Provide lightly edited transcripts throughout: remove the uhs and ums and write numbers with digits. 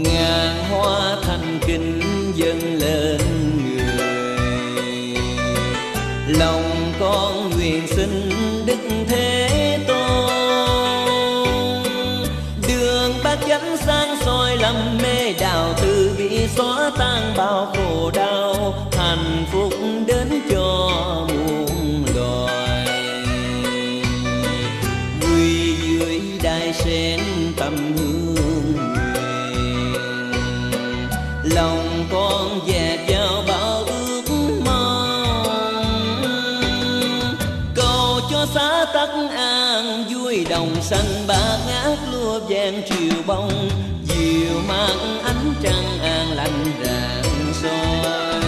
ngàn hoa thành kính dâng lên người. Lòng con nguyện xin Đức Thế Tôn, đường bát chánh sáng soi lầm mê đạo, từ bi xóa tan bao khổ đau, hạnh phúc đến cho muôn loài. Quy dưới đài sen tâm hương nguyện, lòng con dạt vào bao ước mong, cầu cho xã Tắc An vui đồng xanh bát ngát lúa vàng triều bông, dịu mát ánh trăng an lành rạng soi.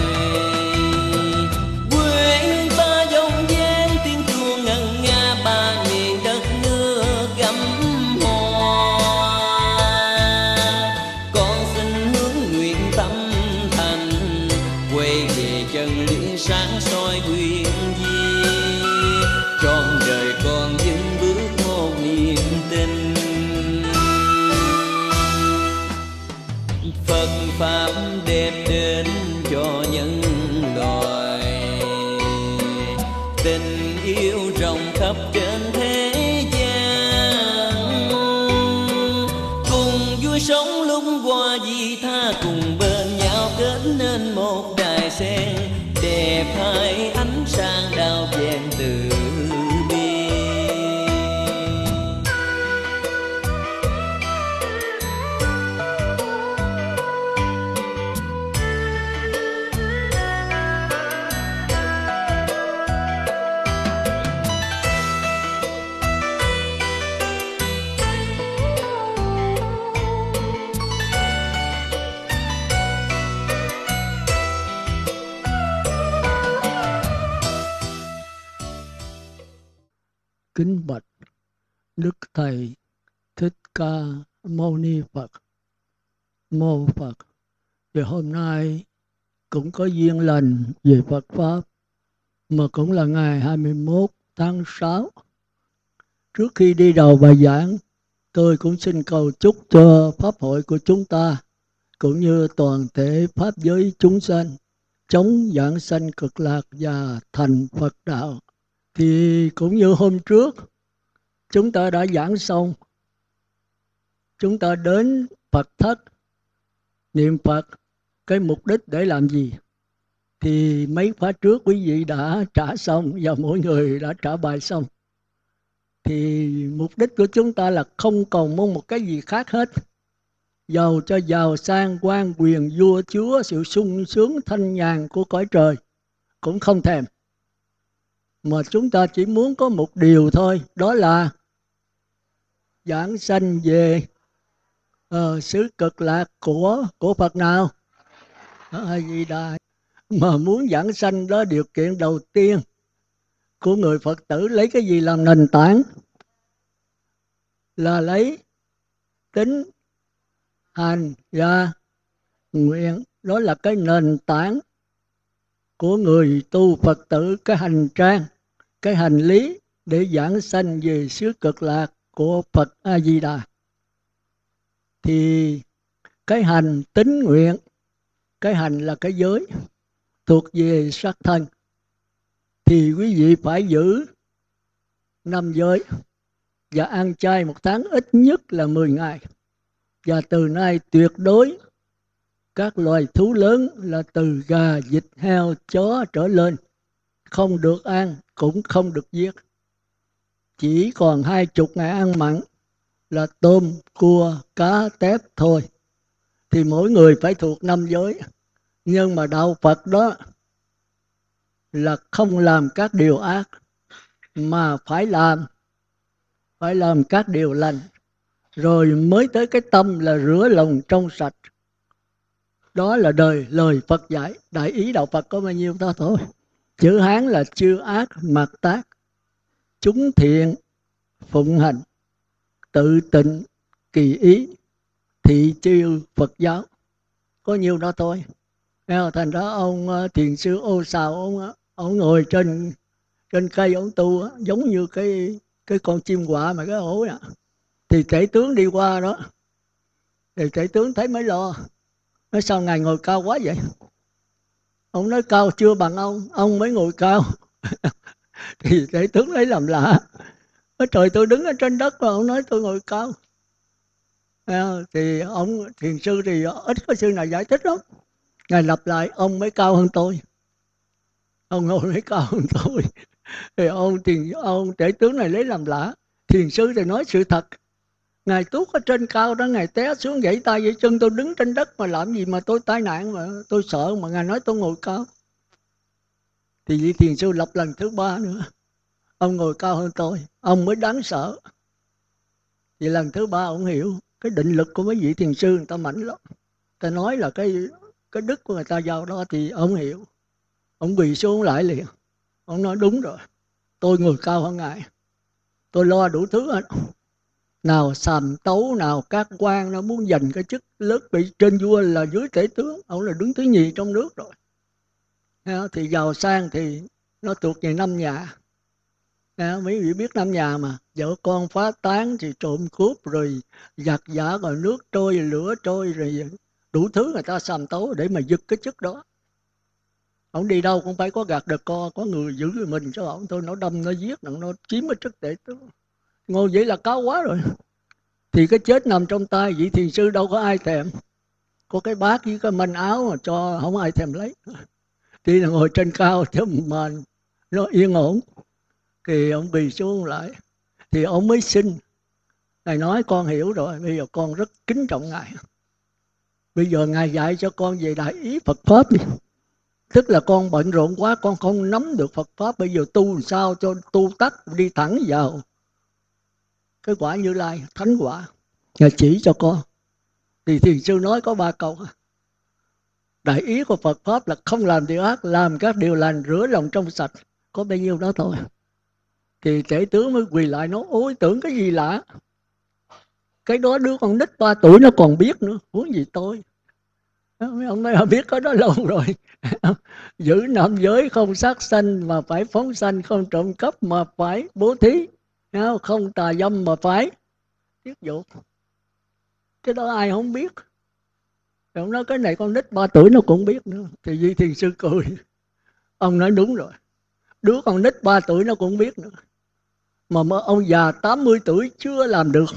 Quê hương ta dòng dáng tiếng chuông ngân nga, ba miền đất nước gấm hoa. Con xin hướng nguyện tâm thành, quay về chân lý sáng soi quyền di, trọn đời con vững bước một niềm tin. Phật pháp đem đến cho nhân loại, tình yêu rộng khắp trên thế gian, cùng vui sống lúc qua di tha, cùng bên nhau kết nên một đài sen, đẹp hai ánh sáng đao vàng từ bi. Kính bạch Đức Thầy Thích Ca Mâu Ni Phật. Mô Phật. Và hôm nay cũng có duyên lành về Phật Pháp, mà cũng là ngày 21 tháng 6. Trước khi đi đầu bài giảng, tôi cũng xin cầu chúc cho Pháp hội của chúng ta, cũng như toàn thể Pháp giới chúng sanh, chống vãng sanh cực lạc và thành Phật đạo. Thì cũng như hôm trước, chúng ta đã giảng xong, chúng ta đến Phật thất, niệm Phật, cái mục đích để làm gì? Thì mấy khóa trước quý vị đã trả xong và mỗi người đã trả bài xong. Thì mục đích của chúng ta là không còn mong một cái gì khác hết. Giàu cho giàu sang quan quyền vua chúa, sự sung sướng thanh nhàn của cõi trời cũng không thèm. Mà chúng ta chỉ muốn có một điều thôi, đó là giảng sanh về xứ cực lạc của Phật nào? A-di Đà. Mà muốn giảng sanh đó, điều kiện đầu tiên của người Phật tử lấy cái gì làm nền tảng? Là lấy tín, hành và nguyện. Đó là cái nền tảng của người tu Phật tử, cái hành trang, cái hành lý để giảng sanh về xứ cực lạc của Phật A-di-đà. Thì cái hành tín nguyện, cái hành là cái giới thuộc về sắc thân, thì quý vị phải giữ 5 giới và ăn chay 1 tháng ít nhất là 10 ngày. Và từ nay tuyệt đối các loài thú lớn là từ gà, vịt, heo, chó trở lên không được ăn, cũng không được giết. Chỉ còn 20 ngày ăn mặn là tôm, cua, cá, tép thôi. Thì mỗi người phải thuộc 5 giới. Nhưng mà đạo Phật đó là không làm các điều ác, mà phải làm các điều lành. Rồi mới tới cái tâm là rửa lòng trong sạch. Đó là lời Phật dạy. Đại ý đạo Phật có bao nhiêu đó thôi. Chữ Hán là chư ác mạt tác, chúng thiện phụng hành, tự tịnh kỳ ý, thị chư Phật giáo. Có nhiêu đó thôi. Thành ra ông thiền sư Ô Sào, ông ngồi trên cây ông tu, giống như cái con chim quạ mà cái ổ đó. Thì tể tướng đi qua đó, Thì tể tướng thấy mới lo, nói sao ngài ngồi cao quá vậy? Ông nói cao chưa bằng ông mới ngồi cao. Thì tể tướng lấy làm lạ, nói trời tôi đứng ở trên đất mà ông nói tôi ngồi cao. Thì ông thiền sư thì ít có sư nào giải thích lắm. Ngài lặp lại ông mới cao hơn tôi, ông ngồi mới cao hơn tôi. Thì ông tể tướng này lấy làm lạ. Thiền sư thì nói sự thật, ngài tuốt ở trên cao đó, ngài té xuống gãy tay gãy chân, tôi đứng trên đất mà làm gì mà tôi tai nạn, mà tôi sợ mà ngài nói tôi ngồi cao. Thì vị thiền sư lặp lần thứ ba nữa, ông ngồi cao hơn tôi, ông mới đáng sợ. Thì lần thứ ba ông hiểu cái định lực của mấy vị thiền sư người ta mạnh lắm. Ta nói là cái đức của người ta vào đó thì ông hiểu. Ông quỳ xuống lại liền, ông nói đúng rồi, tôi ngồi cao hơn ngài, tôi lo đủ thứ hết. Nào sàm tấu, nào các quan nó muốn giành cái chức lớn bị trên vua là dưới tể tướng, ông là đứng thứ nhì trong nước rồi. Thì giàu sang thì nó thuộc về năm nhà. Mấy vị biết năm nhà mà, vợ con phá tán thì trộm cướp rồi giặc giả, rồi nước trôi lửa trôi, rồi đủ thứ người ta sàm tấu để mà giật cái chức đó. Ông đi đâu cũng phải có gạt đợt có người giữ mình cho ông thôi, nó đâm nó giết nó chiếm cái chức tể tướng. Ngồi vậy là cao quá rồi. Thì cái chết nằm trong tay vị thiền sư, đâu có ai thèm. Có cái bát với cái manh áo mà cho không ai thèm lấy. Thì là ngồi trên cao chứ mà nó yên ổn. Thì ông quỳ xuống lại, thì ông mới xin. Ngài nói con hiểu rồi, bây giờ con rất kính trọng ngài. Bây giờ ngài dạy cho con về đại ý Phật Pháp đi. Tức là con bận rộn quá, con không nắm được Phật Pháp. Bây giờ tu làm sao cho tu tắt đi thẳng vào cái quả Như Lai, thánh quả. Ngài chỉ cho con. Thì thiền sư nói có 3 câu. Đại ý của Phật Pháp là không làm điều ác, làm các điều lành, rửa lòng trong sạch. Có bao nhiêu đó thôi. Thì tể tướng mới quỳ lại nói, ôi tưởng cái gì lạ. Cái đó đứa con nít 3 tuổi nó còn biết nữa, huống gì tôi. Ông nói biết có đó lâu rồi. Giữ năm giới không sát sanh mà phải phóng sanh, không trộm cắp mà phải bố thí, không tà dâm mà phải tiết dục. Cái đó ai không biết. Ông nói cái này con nít 3 tuổi nó cũng biết nữa. Thì vị thiền sư cười. Ông nói đúng rồi, đứa con nít 3 tuổi nó cũng biết nữa. Mà ông già 80 tuổi chưa làm được.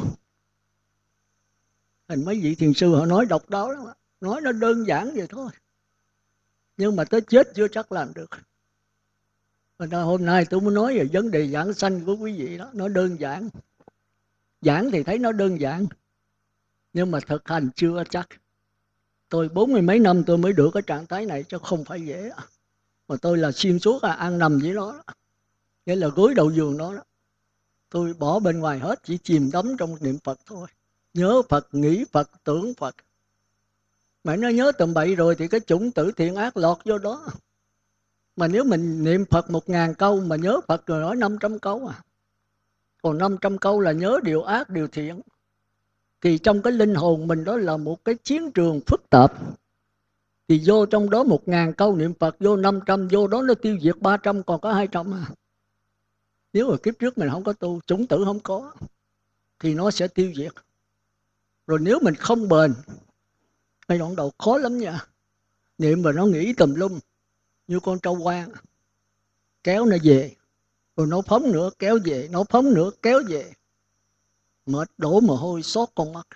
Thành mấy vị thiền sư họ nói độc đáo lắm. Nói nó đơn giản vậy thôi, nhưng mà tới chết chưa chắc làm được. Và hôm nay tôi muốn nói về vấn đề giảng sanh của quý vị đó. Nó đơn giản. Giảng thì thấy nó đơn giản, nhưng mà thực hành chưa chắc. Tôi 40 mấy năm tôi mới được cái trạng thái này, chứ không phải dễ. Mà tôi là xuyên suốt ăn nằm với nó đó. Nghĩa là gối đầu giường đó, đó. Tôi bỏ bên ngoài hết, chỉ chìm đắm trong niệm Phật thôi. Nhớ Phật, nghĩ Phật, tưởng Phật. Mà nó nhớ tầm bậy rồi thì cái chủng tử thiện ác lọt vô đó. Mà nếu mình niệm Phật 1000 câu mà nhớ Phật rồi nói 500 câu à. Còn 500 câu là nhớ điều ác, điều thiện. Thì trong cái linh hồn mình đó là một cái chiến trường phức tạp. Thì vô trong đó 1000 câu niệm Phật, vô 500, vô đó nó tiêu diệt 300, còn có 200 à. Nếu mà kiếp trước mình không có tu, chủng tử không có, thì nó sẽ tiêu diệt. Rồi nếu mình không bền, cái đoạn đầu khó lắm nha. Niệm mà nó nghĩ tùm lum, như con trâu hoang, kéo nó về, rồi nó phóng nữa kéo về, nó phóng nữa kéo về. Mệt đổ mồ hôi xót con mắt.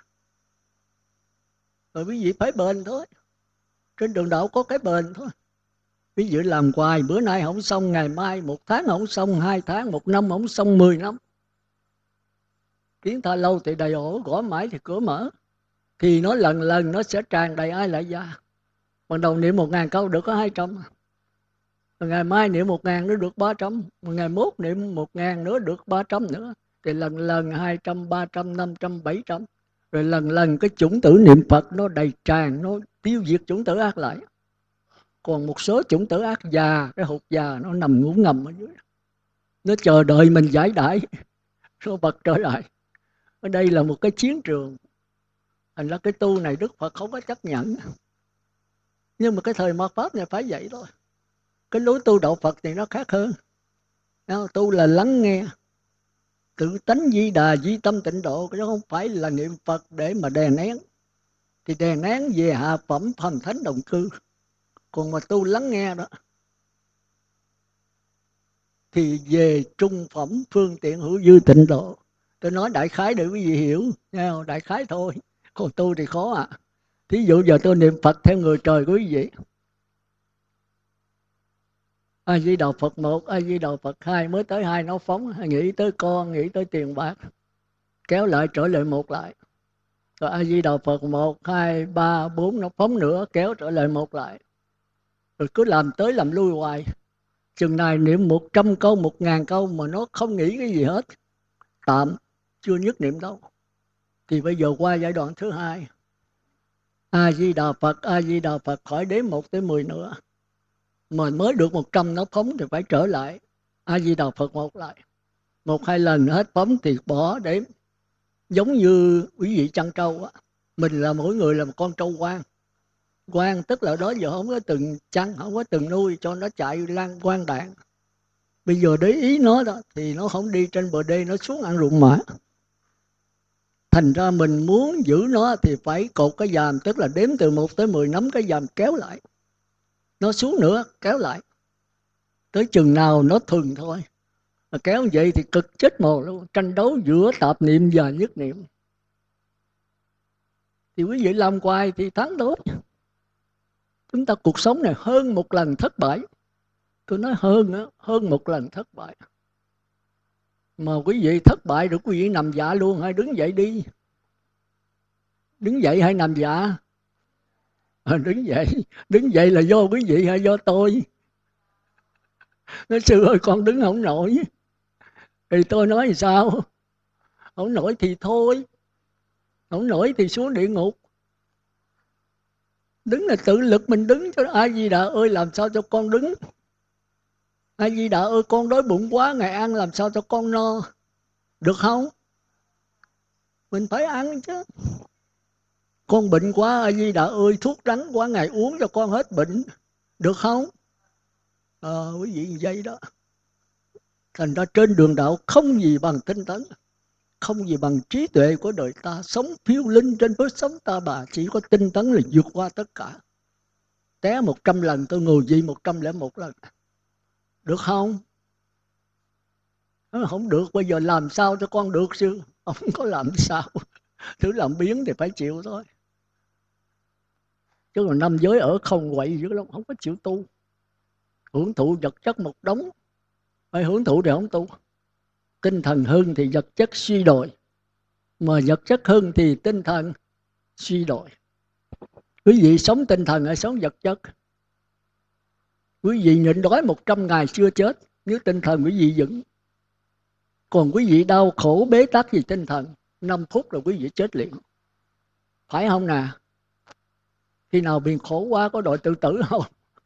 Rồi quý vị phải bền thôi. Trên đường đạo có cái bền thôi. Ví dụ làm hoài, bữa nay không xong, ngày mai 1 tháng không xong, 2 tháng, 1 năm không xong, 10 năm. Kiến tha lâu thì đầy ổ, gõ mãi thì cửa mở. Thì nó lần lần nó sẽ tràn đầy ai lại ra. Ban đầu niệm 1000 câu được có 200. Rồi ngày mai niệm 1000 nó được 300. Rồi ngày mốt niệm 1000 nữa được 300 nữa. Thì lần lần 200, 300, 500, 700. Rồi lần lần cái chủng tử niệm Phật nó đầy tràn, nó tiêu diệt chủng tử ác lại. Còn một số chủng tử ác già, cái hột già nó nằm ngủ ngầm ở dưới. Nó chờ đợi mình giải đãi, nó bật trở lại. Ở đây là một cái chiến trường. Thành ra cái tu này Đức Phật không có chấp nhận. Nhưng mà cái thời mạt Pháp này phải vậy thôi. Cái lối tu đạo Phật thì nó khác hơn. Tu là lắng nghe, tự tánh di đà, di tâm tịnh độ. Chứ không phải là niệm Phật để mà đè nén. thì đè nén về hạ phẩm phàm thánh đồng cư. Còn mà tu lắng nghe đó thì về trung phẩm phương tiện hữu dư tịnh độ. Tôi nói đại khái để quý vị hiểu, nghe không? Đại khái thôi, còn tu thì khó à. Thí dụ giờ tôi niệm Phật theo người trời của quý vị, A Di Đà Phật 1, A Di Đà Phật 2, mới tới 2 nó phóng, nghĩ tới con, nghĩ tới tiền bạc, kéo lại trở lại 1 lại. Rồi A Di Đà Phật 1, 2, 3, 4 nó phóng nữa, kéo trở lại 1 lại. Rồi cứ làm tới làm lui hoài. Chừng này niệm 100 câu, 1000 câu mà nó không nghĩ cái gì hết, tạm, chưa nhất niệm đâu. Thì bây giờ qua giai đoạn thứ 2, A Di Đà Phật, A Di Đà Phật, khỏi đếm 1 tới 10 nữa. Mà mới được 100 nó phóng thì phải trở lại A Di Đà Phật 1 lại. 1, 2 lần hết phóng thì bỏ đếm. Giống như quý vị chăn trâu á, mình là mỗi người là một con trâu quang. Quang tức là đó giờ không có từng chăn, không có từng nuôi, cho nó chạy lan quang đạn. Bây giờ để ý nó đó thì nó không đi trên bờ đê, nó xuống ăn ruộng mã. Thành ra mình muốn giữ nó thì phải cột cái dàm, tức là đếm từ 1 tới 10, nắm cái dàm kéo lại. Nó xuống nữa, kéo lại. Tới chừng nào nó thuần thôi. Mà kéo vậy thì cực chết mồ luôn, tranh đấu giữa tạp niệm và nhất niệm. Thì quý vị làm hoài thì thắng thôi. Chúng ta cuộc sống này hơn 1 lần thất bại. Tôi nói hơn 1 lần thất bại. Mà quý vị thất bại rồi quý vị nằm dạ luôn hay đứng dậy đi? Đứng dậy hay nằm dạ? Đứng dậy. Đứng dậy là do quý vị hay do tôi? Nói sư ơi con đứng không nổi. Thì tôi nói thì sao? Không nổi thì thôi. Không nổi thì xuống địa ngục. Đứng là tự lực mình đứng cho. A Di Đà ơi làm sao cho con đứng? A Di Đà ơi con đói bụng quá, ngày ăn làm sao cho con no? Được không? Mình phải ăn chứ. Con bệnh quá, A Di Đà ơi thuốc đắng quá, ngày uống cho con hết bệnh. Được không? Quý vị vậy đó. Thành ra trên đường đạo không gì bằng tinh tấn, không gì bằng trí tuệ của đời ta. Sống phiêu linh trên với sống ta bà, chỉ có tinh tấn là vượt qua tất cả. Té 100 lần tôi ngồi dậy 101 lần. Được không? Không được, bây giờ làm sao cho con được chứ? Không có làm sao. Thứ làm biến thì phải chịu thôi. Chứ còn năm giới ở không quậy dữ lắm, không có chịu tu. Hưởng thụ vật chất một đống, phải hưởng thụ thì không tu. Tinh thần hơn thì vật chất suy đồi, mà vật chất hơn thì tinh thần suy đồi. Quý vị sống tinh thần hay sống vật chất? Quý vị nhịn đói 100 ngày chưa chết nếu tinh thần quý vị vững. Còn quý vị đau khổ bế tắc vì tinh thần, 5 phút là quý vị chết liền. Phải không nè? Khi nào bị khổ quá có đội tự tử không?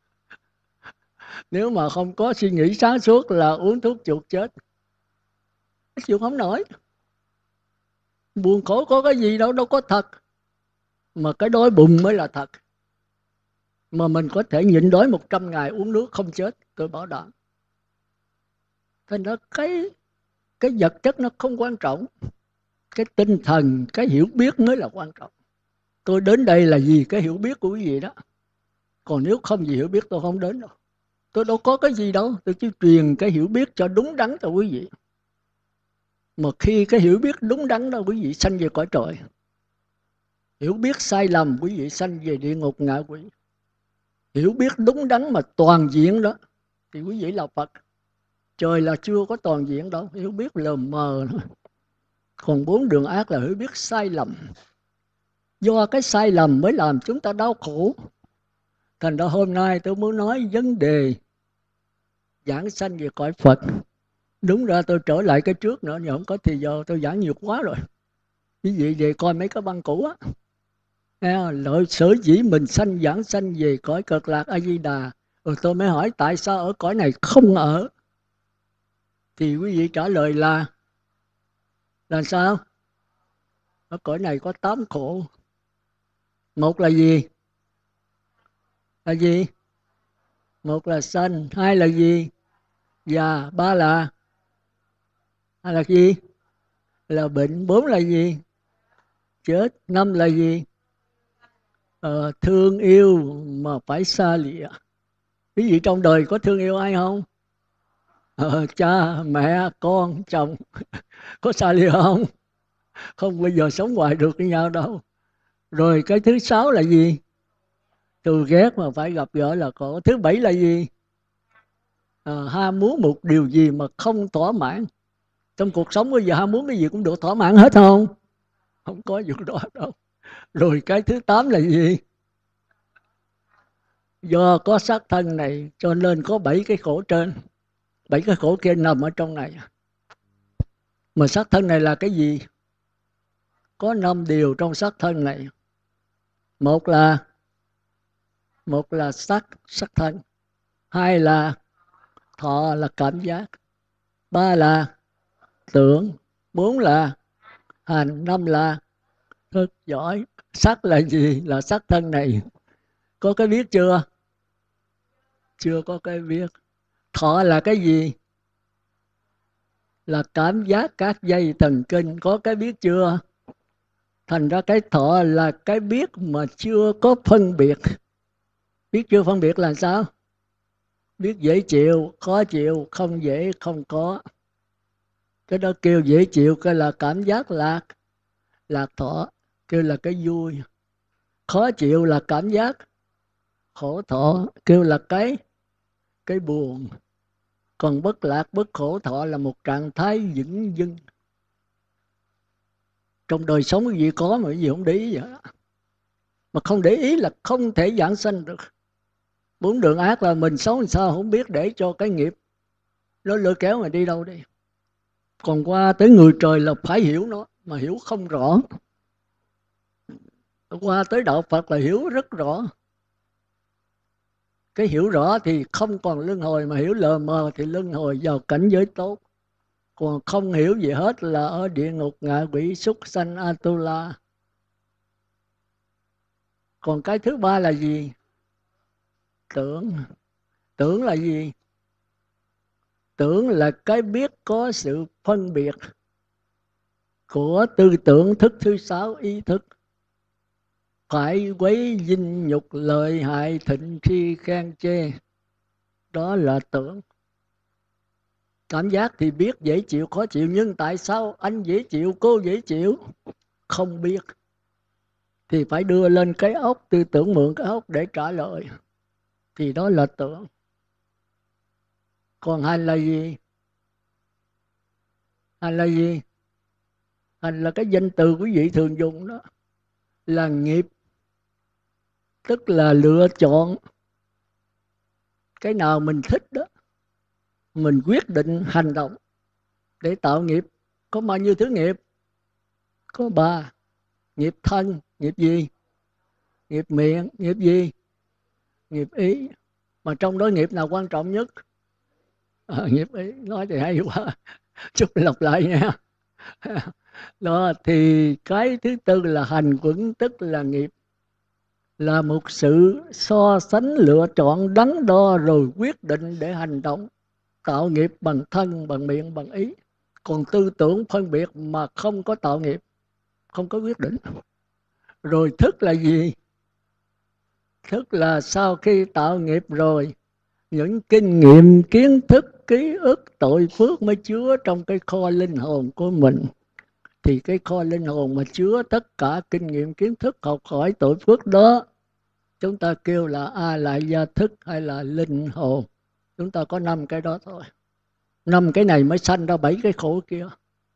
Nếu mà không có suy nghĩ sáng suốt là uống thuốc chuột chết. Chịu không nổi. Buồn khổ có cái gì đâu, đâu có thật. Mà cái đói bụng mới là thật. Mà mình có thể nhịn đói 100 ngày uống nước không chết, tôi bảo đảm. Thành ra cái vật chất nó không quan trọng. Cái tinh thần, cái hiểu biết mới là quan trọng. Tôi đến đây là vì cái hiểu biết của quý vị đó. Còn nếu không gì hiểu biết tôi không đến đâu. Tôi đâu có cái gì đâu, tôi chỉ truyền cái hiểu biết cho đúng đắn cho quý vị. Mà khi cái hiểu biết đúng đắn đó quý vị sanh về cõi trời. Hiểu biết sai lầm quý vị sanh về địa ngục ngạ quỷ. Hiểu biết đúng đắn mà toàn diện đó thì quý vị là Phật. Trời là chưa có toàn diện đâu, hiểu biết lờ mờ thôi. Còn 4 đường ác là hiểu biết sai lầm. Do cái sai lầm mới làm chúng ta đau khổ. Thành ra hôm nay tôi muốn nói vấn đề giảng sanh về cõi Phật. Đúng ra tôi trở lại cái trước nữa, nhưng không có thì giờ tôi giảng nhiều quá rồi. Quý vị về coi mấy cái băng cũ á. Lợi sở dĩ mình giảng sanh về cõi Cực Lạc A Di Đà. Rồi tôi mới hỏi tại sao ở cõi này không ở? Thì quý vị trả lời là sao? Ở cõi này có 8 khổ. Một là gì? Là gì? Một là sanh, 2 là gì? Già, 3 là gì? Là bệnh, 4 là gì? Chết, 5 là gì? Thương yêu mà phải xa lìa. Quý vị trong đời có thương yêu ai không? Cha, mẹ, con, chồng có xa lìa không? Không bao giờ sống hoài được với nhau đâu. Rồi cái thứ 6 là gì? Thù ghét mà phải gặp gỡ là khổ. Thứ 7 là gì? Ham muốn một điều gì mà không thỏa mãn. Trong cuộc sống bây giờ ham muốn cái gì cũng được thỏa mãn hết không? Không có vụ đó đâu. Rồi cái thứ 8 là gì? Do có xác thân này cho nên có 7 cái khổ trên, 7 cái khổ kia nằm ở trong này. Mà xác thân này là cái gì? Có 5 điều trong xác thân này. Một là sắc thân. 2 là thọ, là cảm giác. 3 là tưởng. 4 là hành. 5 là thức. Giỏi. Sắc là gì? Là xác thân này. Có cái biết chưa? Chưa có cái biết. Thọ là cái gì? Là cảm giác các dây thần kinh. Có cái biết chưa? Thành ra cái thọ là cái biết mà chưa có phân biệt. Biết chưa phân biệt là sao? Biết dễ chịu, khó chịu, không dễ, không có. Cái đó kêu dễ chịu, cái là cảm giác lạc thọ, kêu là cái vui. Khó chịu là cảm giác khổ thọ, kêu là cái buồn. Còn bất lạc, bất khổ thọ là một trạng thái vững dưng. Trong đời sống cái gì có mà cái gì không để ý vậy. Mà không để ý là không thể giảng sanh được. 4 đường ác là mình sống làm sao không biết, để cho cái nghiệp nó lôi kéo mình đi đâu đi. Còn qua tới người trời là phải hiểu nó, mà hiểu không rõ. Qua tới đạo Phật là hiểu rất rõ. Cái hiểu rõ thì không còn luân hồi, mà hiểu lờ mờ thì luân hồi vào cảnh giới tốt. Còn không hiểu gì hết là ở địa ngục, ngạ quỷ, súc sanh, Atula. Còn cái thứ 3 là gì? Tưởng. Tưởng là gì? Tưởng là cái biết có sự phân biệt của tư tưởng thức thứ 6, ý thức. Phải quấy dinh nhục, lợi hại, thịnh khi khen chê. Đó là tưởng. Cảm giác thì biết dễ chịu, khó chịu. Nhưng tại sao anh dễ chịu, cô dễ chịu? Không biết. Thì phải đưa lên cái óc, tư tưởng mượn cái óc để trả lời. Thì đó là tưởng. Còn hành là gì? Hành là gì? Hành là cái danh từ quý vị thường dùng đó. Là nghiệp. Tức là lựa chọn. Cái nào mình thích đó, mình quyết định hành động để tạo nghiệp. Có bao nhiêu thứ nghiệp? Có 3. Nghiệp thân, nghiệp gì? Nghiệp miệng, nghiệp gì? Nghiệp ý. Mà trong đó nghiệp nào quan trọng nhất? Nghiệp ý. Nói thì hay quá. Chút lặp lại nha. Đó, thì cái thứ 4 là hành quẩn, tức là nghiệp. Là một sự so sánh, lựa chọn, đắn đo rồi quyết định để hành động, tạo nghiệp bằng thân, bằng miệng, bằng ý. Còn tư tưởng phân biệt mà không có tạo nghiệp, không có quyết định. Rồi thức là gì? Thức là sau khi tạo nghiệp rồi, những kinh nghiệm, kiến thức, ký ức, tội phước mới chứa trong cái kho linh hồn của mình. Thì cái kho linh hồn mà chứa tất cả kinh nghiệm, kiến thức, học hỏi, tội phước đó, chúng ta kêu là A Lại Gia Thức hay là linh hồn. Chúng ta có 5 cái đó thôi. 5 cái này mới sanh ra 7 cái khổ kia.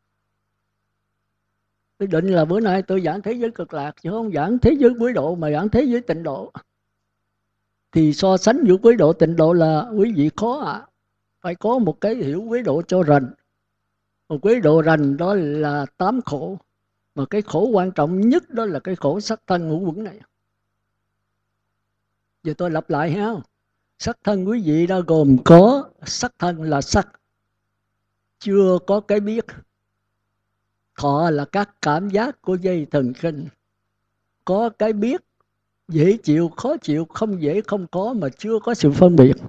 Tôi định là bữa nay tôi giảng thế giới cực lạc, chứ không giảng thế giới quỷ độ, mà giảng thế giới tịnh độ. Thì so sánh giữa quỷ độ tịnh độ là quý vị khó ạ. Phải có một cái hiểu quỷ độ cho rành. Một quỷ độ rành đó là 8 khổ. Mà cái khổ quan trọng nhất đó là cái khổ sắc thân ngũ uẩn này. Giờ tôi lặp lại ha. Sắc thân quý vị đã gồm có sắc thân là sắc, chưa có cái biết. Thọ là các cảm giác của dây thần kinh, có cái biết dễ chịu, khó chịu, không dễ, không có, mà chưa có sự phân biệt.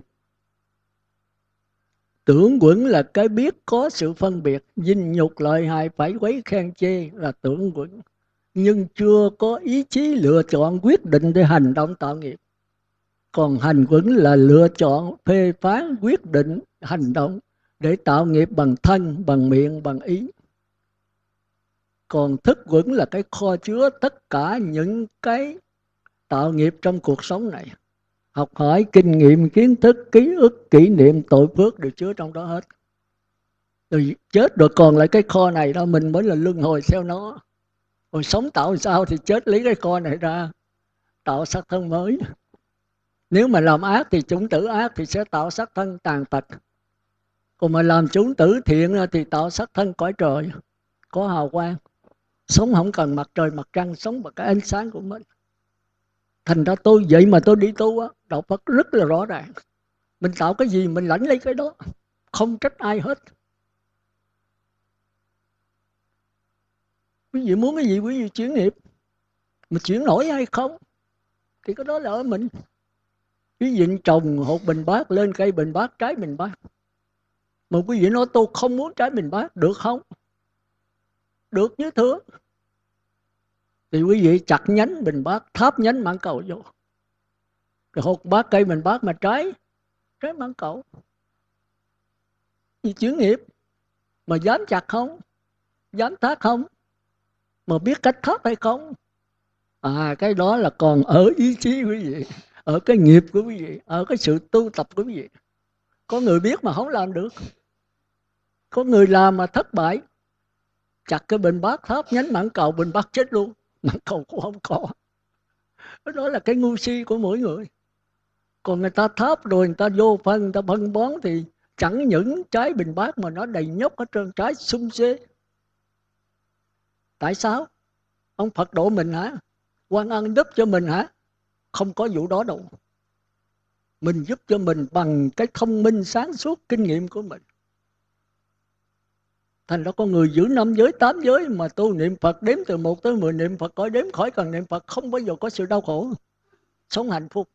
Tưởng quẩn là cái biết có sự phân biệt, dinh nhục lợi hại, phải quấy khen chê là tưởng quẩn. nhưng chưa có ý chí lựa chọn quyết định để hành động tạo nghiệp. Còn hành quẩn là lựa chọn, phê phán, quyết định, hành động để tạo nghiệp bằng thân, bằng miệng, bằng ý. Còn thức quẩn là cái kho chứa tất cả những cái tạo nghiệp trong cuộc sống này. Học hỏi, kinh nghiệm, kiến thức, ký ức, kỷ niệm, tội phước đều chứa trong đó hết. Rồi chết rồi còn lại cái kho này đó, mình mới là luân hồi theo nó. Rồi sống tạo sao thì chết lấy cái kho này ra, tạo sắc thân mới. Nếu mà làm ác thì chủng tử ác thì sẽ tạo sắc thân tàn tật. Còn mà làm chủng tử thiện thì tạo sắc thân cõi trời, có hào quang. Sống không cần mặt trời mặt trăng, sống bằng cái ánh sáng của mình. Thành ra tôi vậy mà tôi đi tu á, đạo Phật rất là rõ ràng. Mình tạo cái gì mình lãnh lấy cái đó, không trách ai hết. Quý vị muốn cái gì quý vị chuyển nghiệp, mà chuyển nổi hay không thì cái đó là ở mình. Quý vị trồng hột bình bát lên cây bình bát, trái bình bát, mà quý vị nói tôi không muốn trái bình bát, được không? Được như thưa. Thì quý vị chặt nhánh bình bát, tháp nhánh mãn cầu vô, rồi hột bát cây bình bát mà trái mãn cầu. Vì chuyển nghiệp mà dám chặt không, dám thác không, mà biết cách thác hay không. Cái đó là còn ở ý chí quý vị, ở cái nghiệp của quý vị, ở cái sự tu tập của quý vị. Có người biết mà không làm được, có người làm mà thất bại. Chặt cái bình bát tháp nhánh mãn cầu, bình bát chết luôn, mãn cầu cũng không có. Đó là cái ngu si của mỗi người. Còn người ta tháp rồi người ta vô phân, người ta phân bón thì chẳng những trái bình bát mà nó đầy nhóc hết trơn, trái sum xê. Tại sao? Ông Phật độ mình hả? Quan Ân giúp cho mình hả? Không có vụ đó đâu. Mình giúp cho mình bằng cái thông minh sáng suốt kinh nghiệm của mình. Thành ra con người giữ 5 giới 8 giới mà tu niệm Phật đếm từ 1 tới 10 niệm Phật, khỏi đếm khỏi cần niệm Phật, không bao giờ có sự đau khổ, sống hạnh phúc.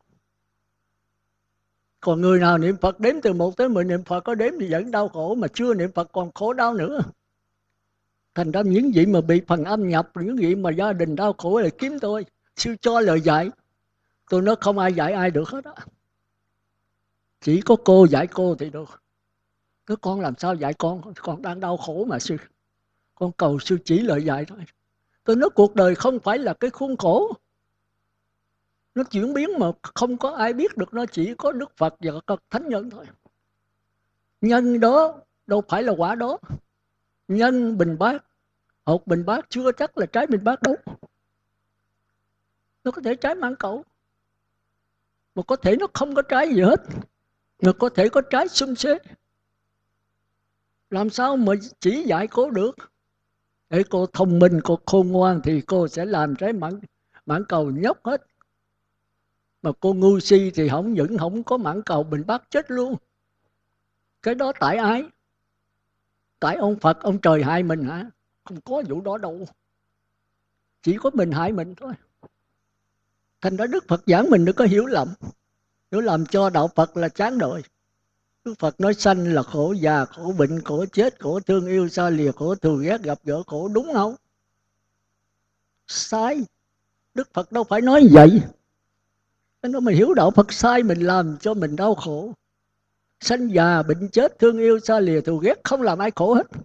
Còn người nào niệm Phật đếm từ 1 tới 10 niệm Phật có đếm thì vẫn đau khổ, mà chưa niệm Phật còn khổ đau nữa. Thành ra những vị mà bị phần âm nhập, những vị mà gia đình đau khổ là kiếm tôi, sư cho lời dạy. Tôi nói không ai dạy ai được hết á. Chỉ có cô dạy cô thì được. Nói con làm sao dạy con đang đau khổ mà sư. Con cầu sư chỉ lời dạy thôi. Tôi nói cuộc đời không phải là cái khuôn khổ. Nó chuyển biến mà không có ai biết được, nó chỉ có Đức Phật và các thánh nhân thôi. Nhân đó đâu phải là quả đó. Nhân bình bát, hột bình bát chưa chắc là trái bình bát đâu. Nó có thể trái mãn cầu, mà có thể nó không có trái gì hết, mà có thể có trái xum xế. Làm sao mà chỉ dạy cô được? Để cô thông minh, cô khôn ngoan thì cô sẽ làm trái mãn cầu nhóc hết. Mà cô ngu si thì không có mãn cầu, bình bát chết luôn. Cái đó tại ai? Tại ông Phật, ông trời hại mình hả? Không có vụ đó đâu. Chỉ có mình hại mình thôi. Thành ra Đức Phật giảng mình đừng có hiểu lầm. Nếu làm cho đạo Phật là chán đời. Đức Phật nói sanh là khổ, già, khổ bệnh, khổ chết, khổ thương yêu xa lìa, khổ thù ghét gặp gỡ khổ, đúng không? Sai. Đức Phật đâu phải nói vậy. Nếu mình hiểu đạo Phật sai, mình làm cho mình đau khổ. Sanh già, bệnh chết, thương yêu xa lìa, thù ghét, không làm ai khổ hết.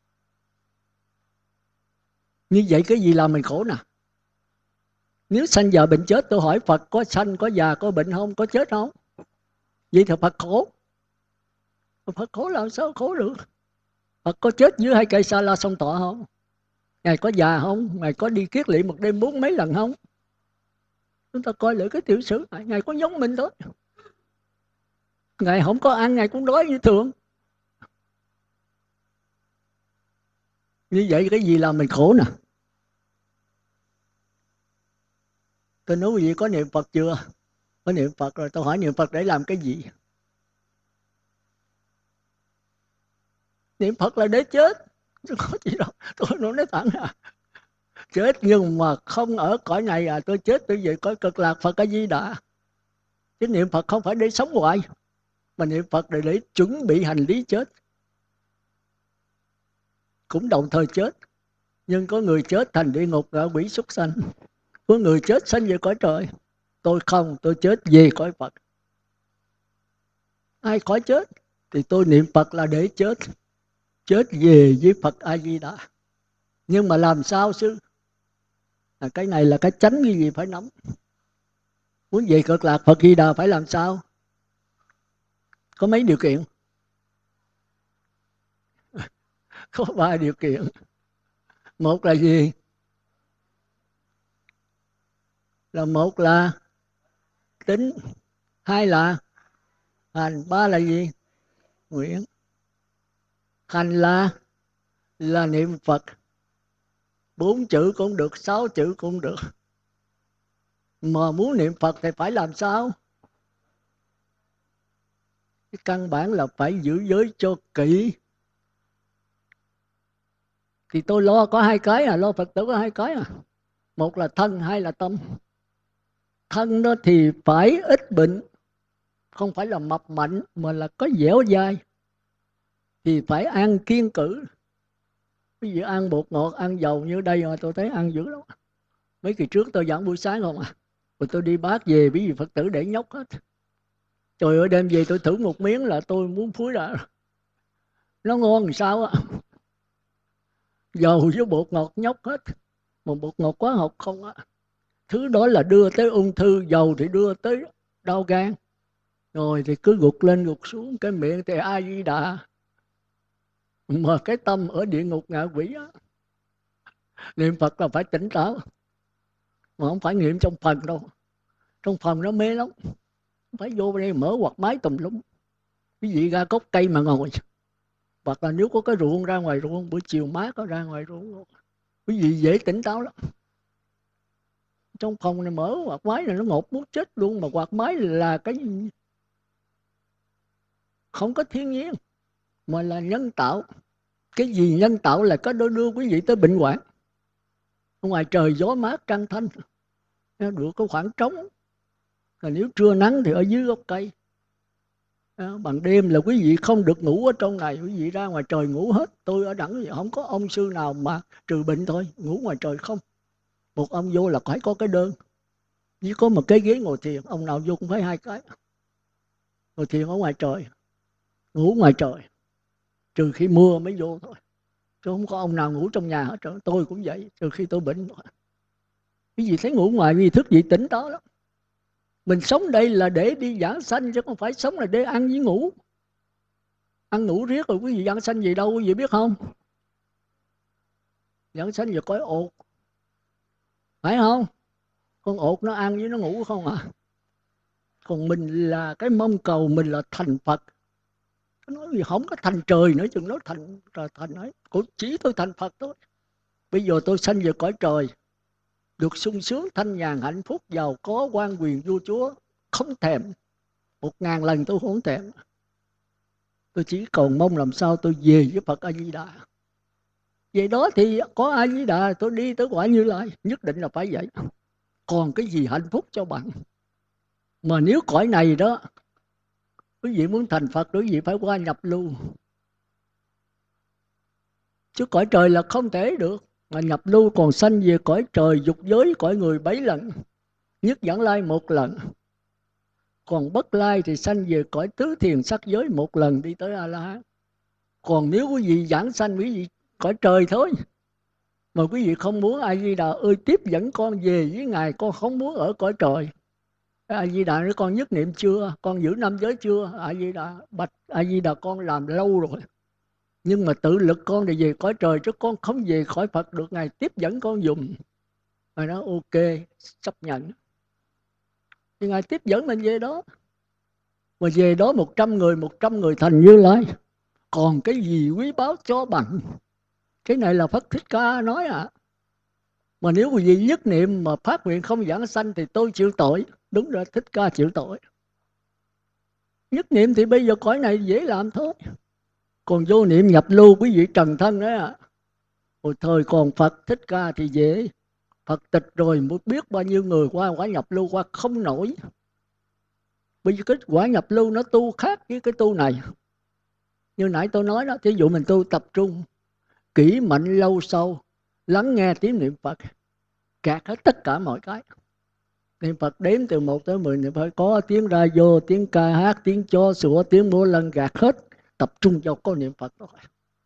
Như vậy cái gì làm mình khổ nè? Nếu sanh già bệnh chết, tôi hỏi Phật có sanh, có già, có bệnh không, có chết không? Vậy thì Phật khổ. Phật khổ làm sao khổ được? Phật có chết dưới 2 cây sa la sông Tọa không? Ngài có già không? Ngài có đi kiết lỵ một đêm 4 mấy lần không? Chúng ta coi lại cái tiểu sử này, Ngài có giống mình thôi. Ngài không có ăn, Ngài cũng đói như thường. Như vậy cái gì làm mình khổ nè? Tôi nói quý vị có niệm Phật chưa? Có niệm Phật rồi, tôi hỏi niệm Phật để làm cái gì? Niệm Phật là để chết. Không có gì đâu. Tôi nói thẳng à. Chết nhưng mà không ở cõi này à. Tôi chết tôi về cõi cực lạc Phật A Di Đà. Chứ niệm Phật không phải để sống hoài, mà niệm Phật để chuẩn bị hành lý chết, cũng đồng thời chết. Nhưng có người chết thành địa ngục, ngạ quỷ, súc sanh. Có người chết sanh về cõi trời. Tôi không, tôi chết về cõi Phật. Ai khỏi chết thì tôi niệm Phật là để chết, chết về với Phật A Di Đà. Nhưng mà làm sao sư? Cái này là cái chánh cái gì phải nắm. Muốn về cực lạc Phật Di Đà phải làm sao? Có mấy điều kiện? Có 3 điều kiện. Một là gì? Một là tính, hai là hành, ba là gì? Nguyện. Hành là niệm Phật, 4 chữ cũng được, 6 chữ cũng được. Mà muốn niệm Phật thì phải làm sao? Cái căn bản là phải giữ giới cho kỹ. Thì tôi lo có 2 cái lo Phật tử có 2 cái Một là thân, hai là tâm. Thân đó thì phải ít bệnh, không phải là mập mạnh mà là có dẻo dai. Thì phải ăn kiêng cữ. Ví dụ ăn bột ngọt, ăn dầu như đây mà tôi thấy ăn dữ lắm. Mấy kỳ trước tôi giảng buổi sáng không rồi tôi đi bác về, bởi vì Phật tử để nhóc hết. Trời ơi, đêm về tôi thử một miếng là tôi muốn phúi ra. Nó ngon làm sao dầu với bột ngọt nhóc hết. Mà bột ngọt quá học không Thứ đó là đưa tới ung thư, dầu thì đưa tới đau gan. Rồi thì cứ gục lên gục xuống, cái miệng thì A Di Đà. Mà cái tâm ở địa ngục ngạ quỷ niệm Phật là phải tỉnh táo. Mà không phải niệm trong phần đâu. Trong phòng nó mê lắm. Phải vô đây mở quạt máy tùm lum. Quý vị ra gốc cây mà ngồi. Hoặc là nếu có cái ruộng ra ngoài ruộng, buổi chiều mát có ra ngoài ruộng. Quý vị dễ tỉnh táo lắm. Trong phòng này mở quạt máy này nó ngột muốn chết luôn. Mà quạt máy là cái không có thiên nhiên mà là nhân tạo. Cái gì nhân tạo là có đưa quý vị tới bệnh hoạn. Ngoài trời gió mát trăng thanh, được có khoảng trống. Còn nếu trưa nắng thì ở dưới gốc cây. Bằng đêm là quý vị không được ngủ ở trong này, quý vị ra ngoài trời ngủ hết. Tôi ở đẳng không có ông sư nào mà trừ bệnh thôi, ngủ ngoài trời không. Một ông vô là phải có cái đơn, chỉ có một cái ghế ngồi thiền, ông nào vô cũng phải 2 cái. Ngồi thiền ở ngoài trời, ngủ ngoài trời, trừ khi mưa mới vô thôi. Chứ không có ông nào ngủ trong nhà hết trơn. Tôi cũng vậy, trừ khi tôi bệnh thôi. Cái gì thấy ngủ ngoài vì thức dậy tỉnh đó lắm. Mình sống đây là để đi giảng sanh, chứ không phải sống là để ăn với ngủ. Ăn ngủ riết rồi quý vị giảng sanh gì đâu, quý vị biết không? Giảng sanh về cõi ột, phải không? Con ột nó ăn với nó ngủ không Còn mình là cái mong cầu mình là thành Phật. Nó nói gì không có thành trời nữa, chừng nó thành ấy. Chỉ tôi thành Phật thôi. Bây giờ tôi sanh về cõi trời, được sung sướng thanh nhàn hạnh phúc, giàu có quan quyền vua chúa, không thèm. 1000 lần tôi không thèm. Tôi chỉ còn mong làm sao tôi về với Phật A Di Đà. Vậy đó thì có A Di Đà tôi đi tới quả Như Lai, nhất định là phải vậy. Còn cái gì hạnh phúc cho bạn. Mà nếu cõi này đó quý vị muốn thành Phật, quý vị phải qua nhập lưu. Chứ cõi trời là không thể được. Mà nhập lưu còn sanh về cõi trời dục giới, cõi người 7 lần, nhất vãng lai 1 lần. Còn bất lai thì sanh về cõi tứ thiền sắc giới 1 lần đi tới A-la-hán. Còn nếu quý vị giảng sanh quý vị cõi trời thôi. Mà quý vị không muốn A Di Đà ơi tiếp dẫn con về với Ngài, con không muốn ở cõi trời. A Di Đà nói con nhất niệm chưa, con giữ 5 giới chưa? A Di Đà bạch A Di Đà con làm lâu rồi. Nhưng mà tự lực con để về cõi trời, chứ con không về khỏi Phật được, Ngài tiếp dẫn con dùm. Ngài nói ok, chấp nhận. Thì Ngài tiếp dẫn mình về đó. Mà về đó 100 người thành Như Lai. Còn cái gì quý báu cho bằng. Cái này là Phật Thích Ca nói Mà nếu quý vị nhất niệm mà phát nguyện không giảng sanh thì tôi chịu tội. Đúng rồi, Thích Ca chịu tội. Nhất niệm thì bây giờ cõi này dễ làm thôi. Còn vô niệm nhập lưu quý vị trần thân đấy Hồi thời còn Phật Thích Ca thì dễ. Phật tịch rồi mới biết bao nhiêu người qua quả nhập lưu qua không nổi. Bây giờ cái quả nhập lưu nó tu khác với cái tu này. Như nãy tôi nói đó, ví dụ mình tu tập trung kỹ mạnh lâu sâu, lắng nghe tiếng niệm Phật, gạt hết tất cả mọi cái. Niệm Phật đếm từ 1 tới 10 niệm Phật, có tiếng ra vô, tiếng ca hát, tiếng chó sủa, tiếng múa lân, gạt hết, tập trung vào câu niệm Phật đó.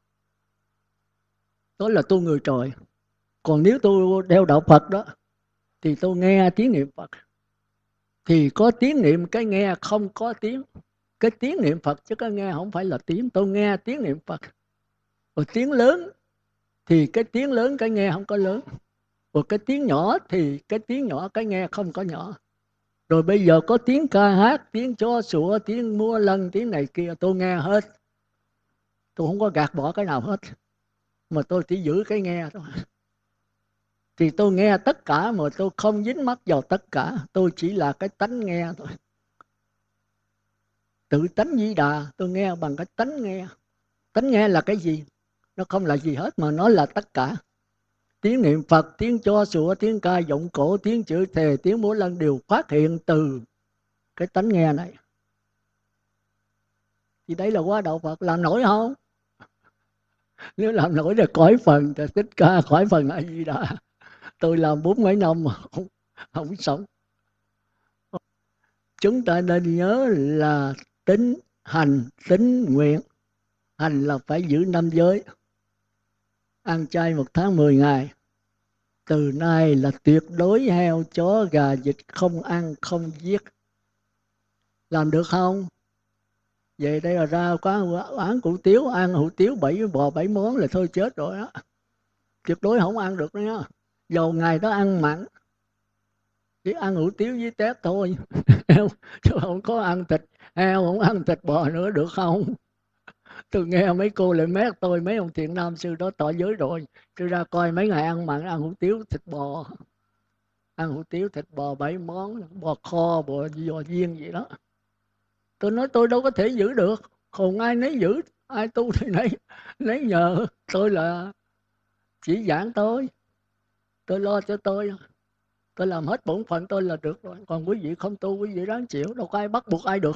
Đó là tu người trời. Còn nếu tôi đeo đạo Phật đó thì tôi nghe tiếng niệm Phật, thì có tiếng niệm cái nghe không có tiếng. Cái tiếng niệm Phật chứ cái nghe không phải là tiếng. Tôi nghe tiếng niệm Phật. Rồi tiếng lớn thì cái tiếng lớn cái nghe không có lớn. Rồi cái tiếng nhỏ thì cái tiếng nhỏ cái nghe không có nhỏ. Rồi bây giờ có tiếng ca hát, tiếng chó sủa, tiếng múa lân, tiếng này kia, tôi nghe hết. Tôi không có gạt bỏ cái nào hết, mà tôi chỉ giữ cái nghe thôi. Thì tôi nghe tất cả mà tôi không dính mắc vào tất cả. Tôi chỉ là cái tánh nghe thôi. Tự tánh Di Đà, tôi nghe bằng cái tánh nghe. Tánh nghe là cái gì? Nó không là gì hết mà nó là tất cả. Tiếng niệm Phật, tiếng chó sủa, tiếng ca giọng cổ, tiếng chửi thề, tiếng múa lân đều phát hiện từ cái tánh nghe này. Thì đấy là quá đạo Phật. Làm nổi không? Nếu làm nổi thì cõi phần thì Thích Ca, cõi phần A Di Đà. Tôi làm 40 mấy năm mà không sống. Chúng ta nên nhớ là tính hành, tính nguyện. Hành là phải giữ 5 giới, ăn chay 1 tháng 10 ngày. Từ nay là tuyệt đối heo, chó, gà, vịt không ăn, không giết. Làm được không? Vậy đây là ra quán hủ tiếu, ăn hủ tiếu 7 bò 7 món là thôi chết rồi đó. Tuyệt đối không ăn được nữa nhá. Dầu ngày đó ăn mặn, chỉ ăn hủ tiếu với tép thôi. Chứ không có ăn thịt heo, không ăn thịt bò nữa, được không? Tôi nghe mấy cô lại mét tôi, mấy ông thiện nam sư đó tỏ giới rồi. Tôi ra coi mấy ngày ăn mặn, ăn hủ tiếu thịt bò. Ăn hủ tiếu thịt bò 7 món, bò kho, bò viên gì đó. Tôi nói tôi đâu có thể giữ được. Còn ai nấy giữ, ai tu thì nấy nhờ. Tôi là chỉ giảng tôi lo cho tôi làm hết bổn phận tôi là được rồi. Còn quý vị không tu, quý vị ráng chịu, đâu có ai bắt buộc ai được.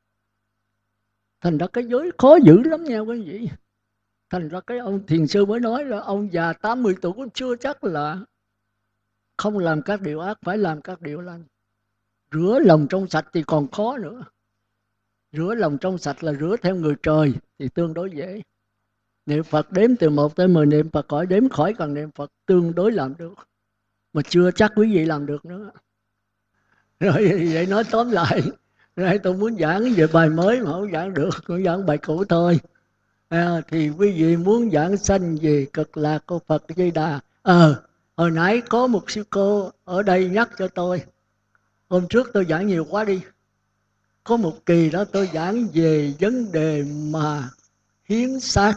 Thành ra cái giới khó giữ lắm nha quý vị. Thành ra cái ông thiền sư mới nói là ông già 80 tuổi cũng chưa chắc là không làm các điều ác, phải làm các điều lành. Rửa lòng trong sạch thì còn khó nữa. Rửa lòng trong sạch là rửa theo người trời thì tương đối dễ. Niệm Phật đếm từ 1 tới 10 niệm Phật, khỏi đếm khỏi cần niệm Phật tương đối làm được. Mà chưa chắc quý vị làm được nữa. Rồi vậy nói tóm lại, nay tôi muốn giảng về bài mới mà không giảng được, cũng giảng bài cũ thôi. Thì quý vị muốn giảng sanh về cực lạc của Phật Di Đà. Hồi nãy có một sư cô ở đây nhắc cho tôi. Hôm trước tôi giảng nhiều quá đi. Có một kỳ đó tôi giảng về vấn đề mà hiến xác.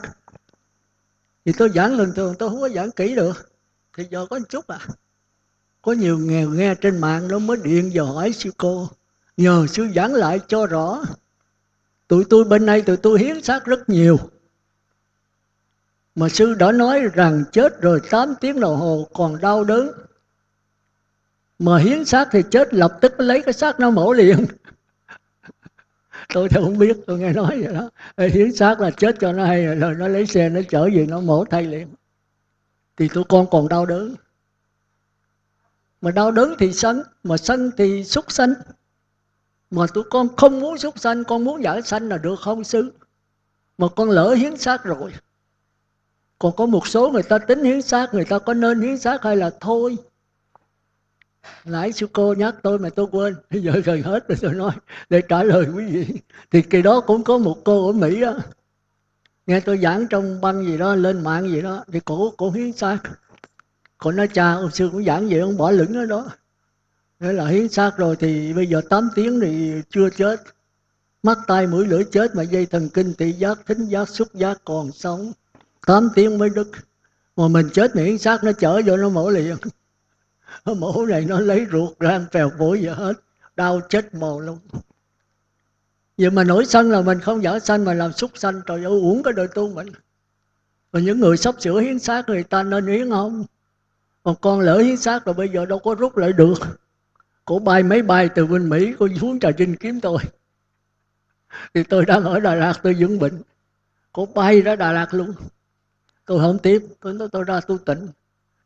Thì tôi giảng lần thường tôi không có giảng kỹ được. Thì giờ có một chút Có nhiều nghèo nghe trên mạng nó mới điện vào hỏi sư cô, nhờ sư giảng lại cho rõ. Tụi tôi bên đây tụi tôi hiến xác rất nhiều, mà sư đã nói rằng chết rồi 8 tiếng đồng hồ còn đau đớn, mà hiến xác thì chết lập tức lấy cái xác nó mổ liền. Tôi thì không biết, tôi nghe nói vậy đó. Hiến xác là chết cho nó hay rồi nó lấy xe nó chở về nó mổ thay liền. Thì tụi con còn đau đớn, mà đau đớn thì sanh, mà sanh thì súc sanh. Mà tụi con không muốn súc sanh, con muốn giải sanh là được không sư? Mà con lỡ hiến xác rồi. Còn có một số người ta tính hiến xác, người ta có nên hiến xác hay là thôi? Nãy sư cô nhắc tôi mà tôi quên, bây giờ gần hết rồi tôi nói để trả lời quý vị. Thì kỳ đó cũng có một cô ở Mỹ đó, nghe tôi giảng trong băng gì đó, lên mạng gì đó, thì cổ hiến xác. Cô nói cha, ông sư cũng giảng vậy, ông bỏ lửng ở đó. Thế là hiến xác rồi thì bây giờ 8 tiếng thì chưa chết. Mắt tai mũi lưỡi chết mà dây thần kinh thị giác, thính giác, xúc giác còn sống. 8 tiếng mới đứt. Mà mình chết thì hiến xác nó chở vô nó mổ liền. Mổ này nó lấy ruột rang phèo phổi vậy hết. Đau chết mồ luôn. Vậy mà nổi sân là mình không dở sanh mà làm súc sanh. Trời ơi uổng cái đời tu mình. Và những người sắp sửa hiến xác người ta nên hiến không? Còn con lỡ hiến xác rồi bây giờ đâu có rút lại được. Cổ bay máy bay từ bên Mỹ, cô xuống Trà Vinh kiếm tôi. Thì tôi đang ở Đà Lạt, tôi dưỡng bệnh. Cổ bay ra Đà Lạt luôn. Tôi không tiếp, tôi nói tôi ra tu tịnh.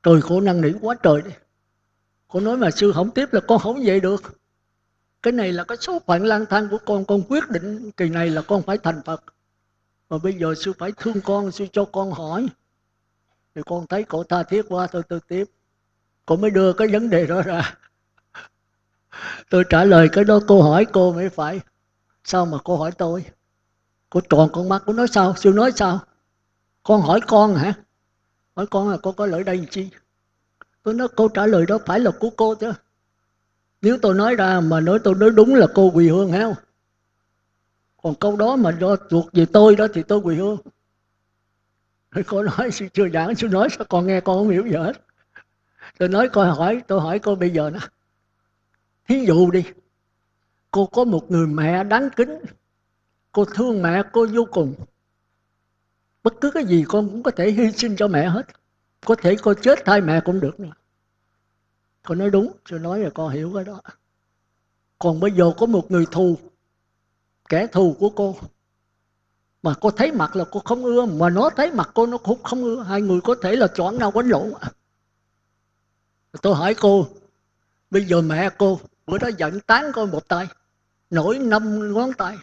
Trời, cô năn nỉ quá trời đi. Cô nói mà sư không tiếp là con không về được. Cái này là cái số phận lang thang của con quyết định kỳ này là con phải thành Phật. Mà bây giờ sư phải thương con, sư cho con hỏi. Thì con thấy cổ tha thiết quá, thôi tôi tiếp. Cô mới đưa cái vấn đề đó ra. Tôi trả lời cái đó, cô hỏi cô mới phải. Sao mà cô hỏi tôi? Cô tròn con mắt, cô nói sao? Sư nói sao? Con hỏi con hả? Hỏi con là con có lợi đây làm chi? Tôi nói câu trả lời đó phải là của cô chứ. Nếu tôi nói ra mà nói tôi nói đúng là cô quỳ hương, hiểu không? Còn câu đó mà do thuộc về tôi đó thì tôi quỳ hương. Cô nói sư chưa giảng, sư nói sao con nghe con không hiểu gì hết. Tôi nói tôi hỏi cô bây giờ nè. Thí dụ đi, cô có một người mẹ đáng kính, cô thương mẹ cô vô cùng. Bất cứ cái gì con cũng có thể hy sinh cho mẹ hết. Có thể cô chết thay mẹ cũng được nữa. Cô nói đúng, sư nói là con hiểu cái đó. Còn bây giờ có một người thù, kẻ thù của cô, mà cô thấy mặt là cô không ưa, mà nó thấy mặt cô nó cũng không ưa. Hai người có thể là chọn nhau quánh lộn. Tôi hỏi cô, bây giờ mẹ cô bữa đó giận tán cô một tay, nổi 5 ngón tay,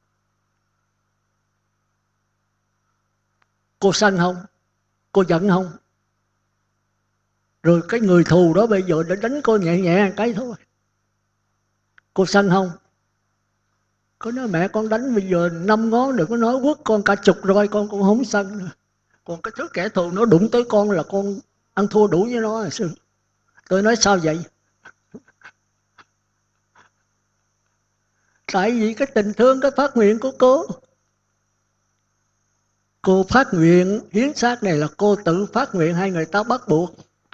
cô sân không? Cô giận không? Rồi cái người thù đó bây giờ đã đánh cô nhẹ nhẹ cái thôi, cô sân không? Có nói mẹ con đánh bây giờ 5 ngón, đừng có nói quất con cả chục rồi con cũng không sân nữa. Còn cái thứ kẻ thù nó đụng tới con là con ăn thua đủ với nó. Tôi nói sao vậy? Tại vì cái tình thương, cái phát nguyện của cô phát nguyện hiến xác này là cô tự phát nguyện hay người ta bắt buộc?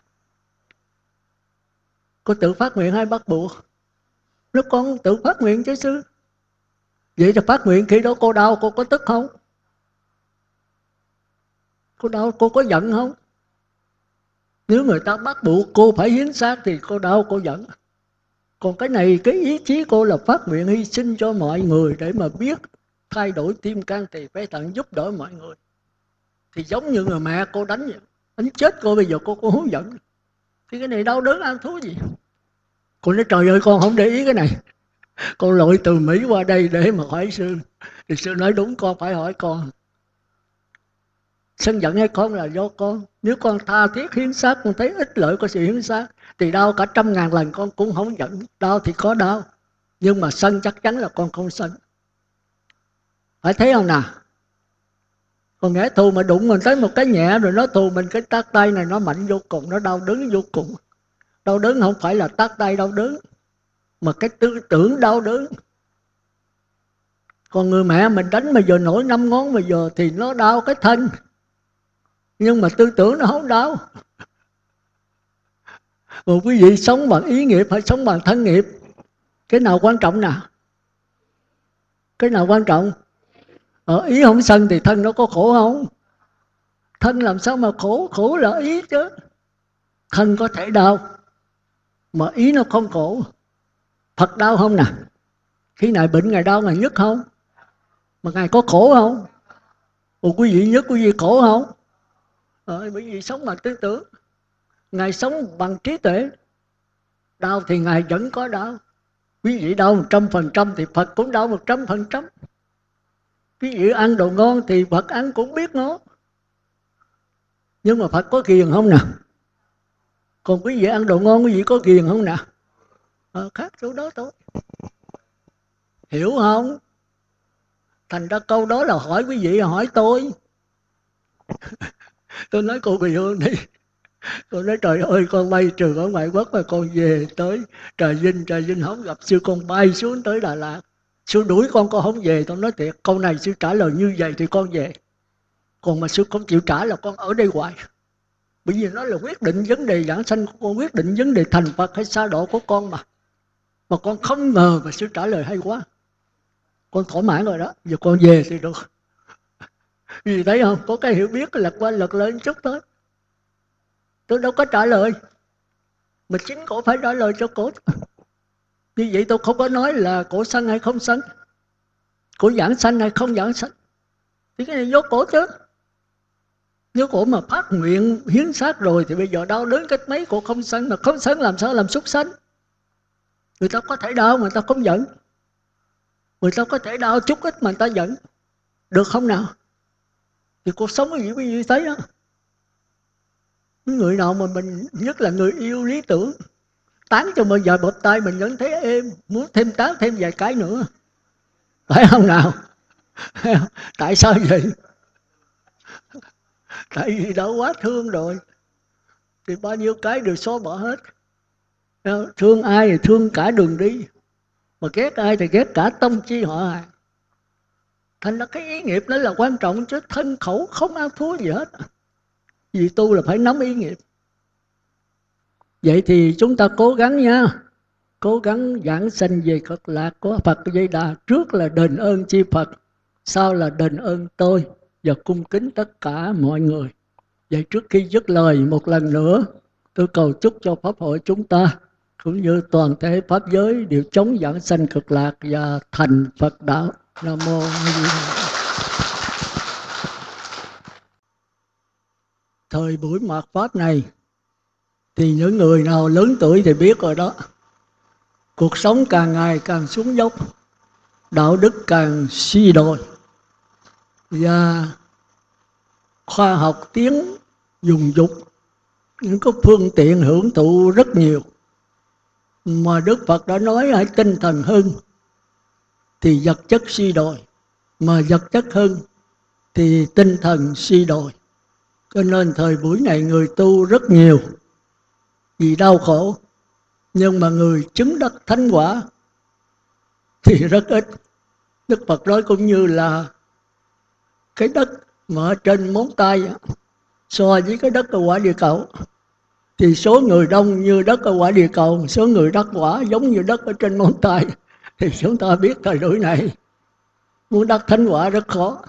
Cô tự phát nguyện hay bắt buộc? Nếu con tự phát nguyện chứ sư. Vậy thì phát nguyện khi đó cô đau cô có tức không? Cô đau cô có giận không? Nếu người ta bắt buộc cô phải hiến xác thì cô đau cô giận. Còn cái này cái ý chí cô là phát nguyện hy sinh cho mọi người để mà biết thay đổi tim can thì phải thận giúp đỡ mọi người. Thì giống như người mẹ cô đánh vậy, đánh chết cô bây giờ cô cũng không giận. Thì cái này đau đớn ăn thua gì? Cô nói trời ơi con không để ý cái này. Con lội từ Mỹ qua đây để mà hỏi sư. Thì sư nói đúng, con phải hỏi con. Sân giận hay không là do con. Nếu con tha thiết hiến xác, con thấy ích lợi của sự hiến xác, thì đau cả 100.000 lần con cũng không giận. Đau thì có đau, nhưng mà sân chắc chắn là con không sân. Phải thấy không nào? Còn kẻ thù mà đụng mình tới một cái nhẹ rồi nó thù mình cái tát tay này nó mạnh vô cùng, nó đau đớn vô cùng. Đau đớn không phải là tát tay đau đớn, mà cái tư tưởng đau đớn. Còn người mẹ mình đánh mà giờ nổi 5 ngón bây giờ thì nó đau cái thân, nhưng mà tư tưởng nó không đau. Một quý vị sống bằng ý nghiệp hay sống bằng thân nghiệp? Cái nào quan trọng nào? Cái nào quan trọng? Ở ý không sân thì thân nó có khổ không? Thân làm sao mà khổ? Khổ là ý chứ. Thân có thể đau mà ý nó không khổ. Phật đau không nè? Khi Ngài bệnh Ngài đau Ngài nhức không? Mà Ngài có khổ không? Ủa quý vị nhức quý vị khổ không? Bởi vì sống bằng tư tưởng. Ngài sống bằng trí tuệ. Đau thì Ngài vẫn có đau. Quý vị đau 100% thì Phật cũng đau 100%. Quý vị ăn đồ ngon thì Phật ăn cũng biết ngon. Nhưng mà Phật có ghiền không nè? Còn quý vị ăn đồ ngon quý vị có ghiền không nè? Khác chỗ đó thôi. Hiểu không? Thành ra câu đó là hỏi quý vị, hỏi tôi. Tôi nói cô Quỳ Hương đi. Tôi nói trời ơi con bay trường ở ngoại quốc mà con về tới Trà Vinh không gặp sư, con bay xuống tới Đà Lạt. Sư đuổi con không về. Tôi nói thiệt, câu này sư trả lời như vậy thì con về. Còn mà sư không chịu trả là con ở đây hoài. Bởi vì nó là quyết định vấn đề giảng sanh của con, quyết định vấn đề thành Phật hay sa độ của con mà. Mà con không ngờ mà sư trả lời hay quá. Con thỏa mãn rồi đó, giờ con về thì được. Vì thấy không, có cái hiểu biết lật qua lật lên chút thôi. Tôi đâu có trả lời, mà chính cổ phải trả lời cho cổ. Như vậy tôi không có nói là cổ sân hay không sân, cổ giảng sanh hay không giảng sanh, thì cái này do cổ chứ. Nếu cổ mà phát nguyện hiến xác rồi thì bây giờ đau đớn cách mấy cổ không sân, mà không sân làm sao làm súc sanh. Người ta có thể đau mà người ta không giận, người ta có thể đau chút ít mà người ta giận, được không nào? Thì cuộc sống cái gì cũng như thế đó. Người nào mà mình, nhất là người yêu lý tưởng, tán cho mình vài bập tay mình vẫn thấy êm, muốn thêm tán thêm vài cái nữa, phải không nào? Tại sao vậy? Tại vì đã quá thương rồi, thì bao nhiêu cái đều xóa bỏ hết. Thương ai thì thương cả đường đi, mà ghét ai thì ghét cả tông chi họ hàng. Thành ra cái ý nghiệp đó là quan trọng, chứ thân khẩu không ăn thua gì hết. Vì tu là phải nắm ý nghiệp. Vậy thì chúng ta cố gắng nha, cố gắng giảng sanh về cực lạc của Phật Di Đà. Trước là đền ơn chi Phật, sau là đền ơn tôi, và cung kính tất cả mọi người. Vậy trước khi dứt lời một lần nữa, tôi cầu chúc cho Pháp hội chúng ta cũng như toàn thể Pháp giới đều chống giảng sanh cực lạc và thành Phật đạo. Nam mô A Di Đà. Thời buổi mạt Pháp này thì những người nào lớn tuổi thì biết rồi đó. Cuộc sống càng ngày càng xuống dốc, đạo đức càng suy đồi, và khoa học tiến dùng dục, những cái phương tiện hưởng thụ rất nhiều. Mà Đức Phật đã nói ở tinh thần hưng thì vật chất suy đồi, mà vật chất hưng thì tinh thần suy đồi. Cho nên thời buổi này người tu rất nhiều vì đau khổ, nhưng mà người chứng đắc thánh quả thì rất ít. Đức Phật nói cũng như là cái đất mà ở trên móng tay so với cái đất ở quả địa cầu, thì số người đông như đất ở quả địa cầu, số người đắc quả giống như đất ở trên móng tay. Thì chúng ta biết thời buổi này muốn đắc thánh quả rất khó.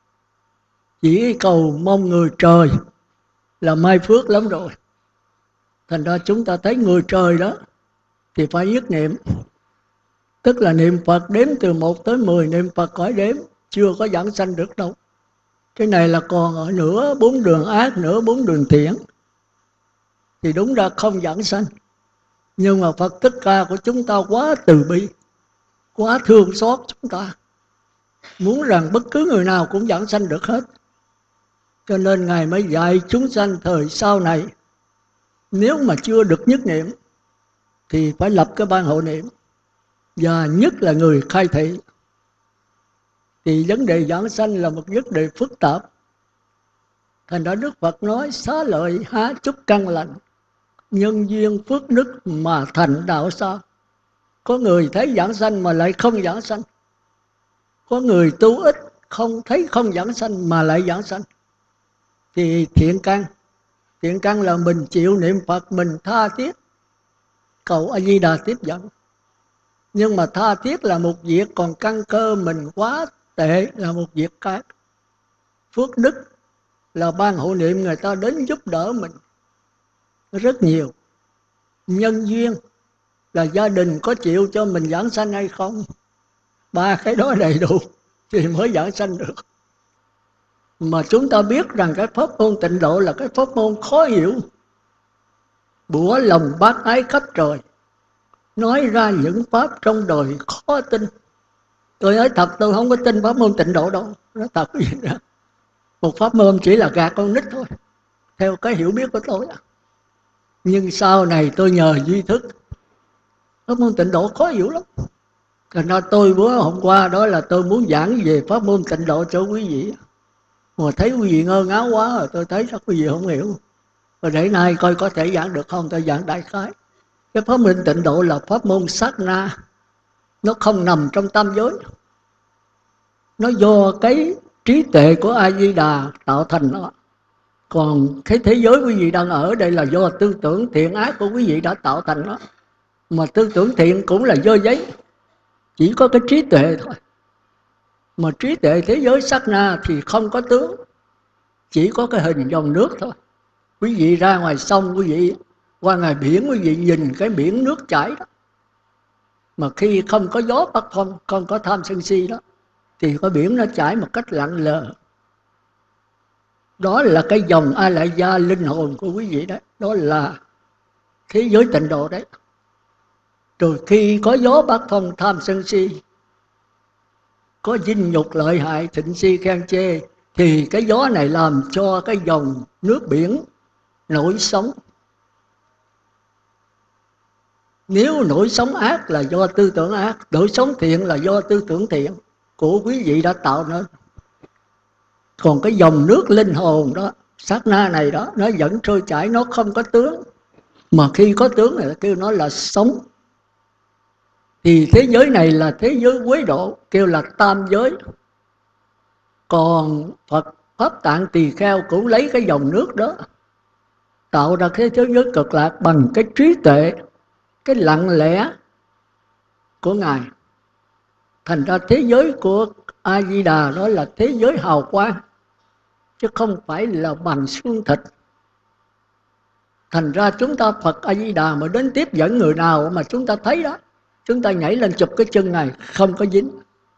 Chỉ cầu mong người trời là may phước lắm rồi. Thành ra chúng ta thấy người trời đó thì phải nhất niệm. Tức là niệm Phật đếm từ 1 tới 10, niệm Phật khỏi đếm, chưa có giảng sanh được đâu. Cái này là còn ở nửa 4 đường ác, nửa 4 đường thiện, thì đúng ra không giảng sanh. Nhưng mà Phật Thích Ca của chúng ta quá từ bi, quá thương xót chúng ta, muốn rằng bất cứ người nào cũng giảng sanh được hết. Cho nên Ngài mới dạy chúng sanh thời sau này, nếu mà chưa được nhất niệm thì phải lập cái ban hộ niệm, và nhất là người khai thị. Thì vấn đề giảng sanh là một vấn đề phức tạp. Thành ra Đức Phật nói xá lợi há chúc căn lành, nhân duyên phước đức mà thành đạo sao. Có người thấy giảng sanh mà lại không giảng sanh, có người tu ít không thấy không giảng sanh mà lại giảng sanh. Thì thiện căn là mình chịu niệm Phật, mình tha thiết cầu A Di Đà tiếp dẫn. Nhưng mà tha thiết là một việc, còn căn cơ mình quá tệ là một việc khác. Phước đức là ban hộ niệm người ta đến giúp đỡ mình rất nhiều. Nhân duyên là gia đình có chịu cho mình giảng sanh hay không. 3 cái đó đầy đủ thì mới giảng sanh được. Mà chúng ta biết rằng cái pháp môn Tịnh Độ là cái pháp môn khó hiểu, bủa lòng bác ái khắp trời, nói ra những pháp trong đời khó tin. Tôi nói thật, tôi không có tin pháp môn Tịnh Độ đâu, nói thật vậy đó. Một pháp môn chỉ là gạt con nít thôi, theo cái hiểu biết của tôi. Nhưng sau này tôi nhờ duy thức, pháp môn Tịnh Độ khó hiểu lắm. Thành ra tôi bữa hôm qua đó là tôi muốn giảng về pháp môn Tịnh Độ cho quý vị. Mà thấy quý vị ngơ ngáo quá rồi, tôi thấy chắc quý vị không hiểu. Rồi để nay coi có thể giảng được không, tôi giảng đại khái. Cái pháp môn Tịnh Độ là pháp môn sát na, nó không nằm trong tam giới, nó do cái trí tuệ của A Di Đà tạo thành nó. Còn cái thế giới quý vị đang ở đây là do tư tưởng thiện ác của quý vị đã tạo thành nó. Mà tư tưởng thiện cũng là do giấy, chỉ có cái trí tuệ thôi. Mà trí tuệ thế giới sát na thì không có tướng, chỉ có cái hình dòng nước thôi. Quý vị ra ngoài sông, quý vị qua ngoài biển, quý vị nhìn cái biển nước chảy đó. Mà khi không có gió bắc phong, không có tham sân si đó, thì cái biển nó chảy một cách lặng lờ. Đó là cái dòng A Lại Gia linh hồn của quý vị đấy. Đó là thế giới tịnh độ đấy. Rồi khi có gió bát phong tham sân si, có dinh nhục lợi hại thịnh si khen chê, thì cái gió này làm cho cái dòng nước biển nổi sóng. Nếu nổi sóng ác là do tư tưởng ác, nổi sóng thiện là do tư tưởng thiện của quý vị đã tạo nên. Còn cái dòng nước linh hồn đó, sát na này đó, nó vẫn trôi chảy, nó không có tướng. Mà khi có tướng này kêu nó là sống. Thì thế giới này là thế giới quế độ, kêu là tam giới. Còn Phật Pháp Tạng Tỳ Kheo cũng lấy cái dòng nước đó tạo ra cái thế giới cực lạc bằng cái trí tuệ, cái lặng lẽ của Ngài. Thành ra thế giới của A Di Đà đó là thế giới hào quang, chứ không phải là bằng xương thịt. Thành ra chúng ta Phật A Di Đà mà đến tiếp dẫn người nào mà chúng ta thấy đó, chúng ta nhảy lên chụp cái chân này không có dính.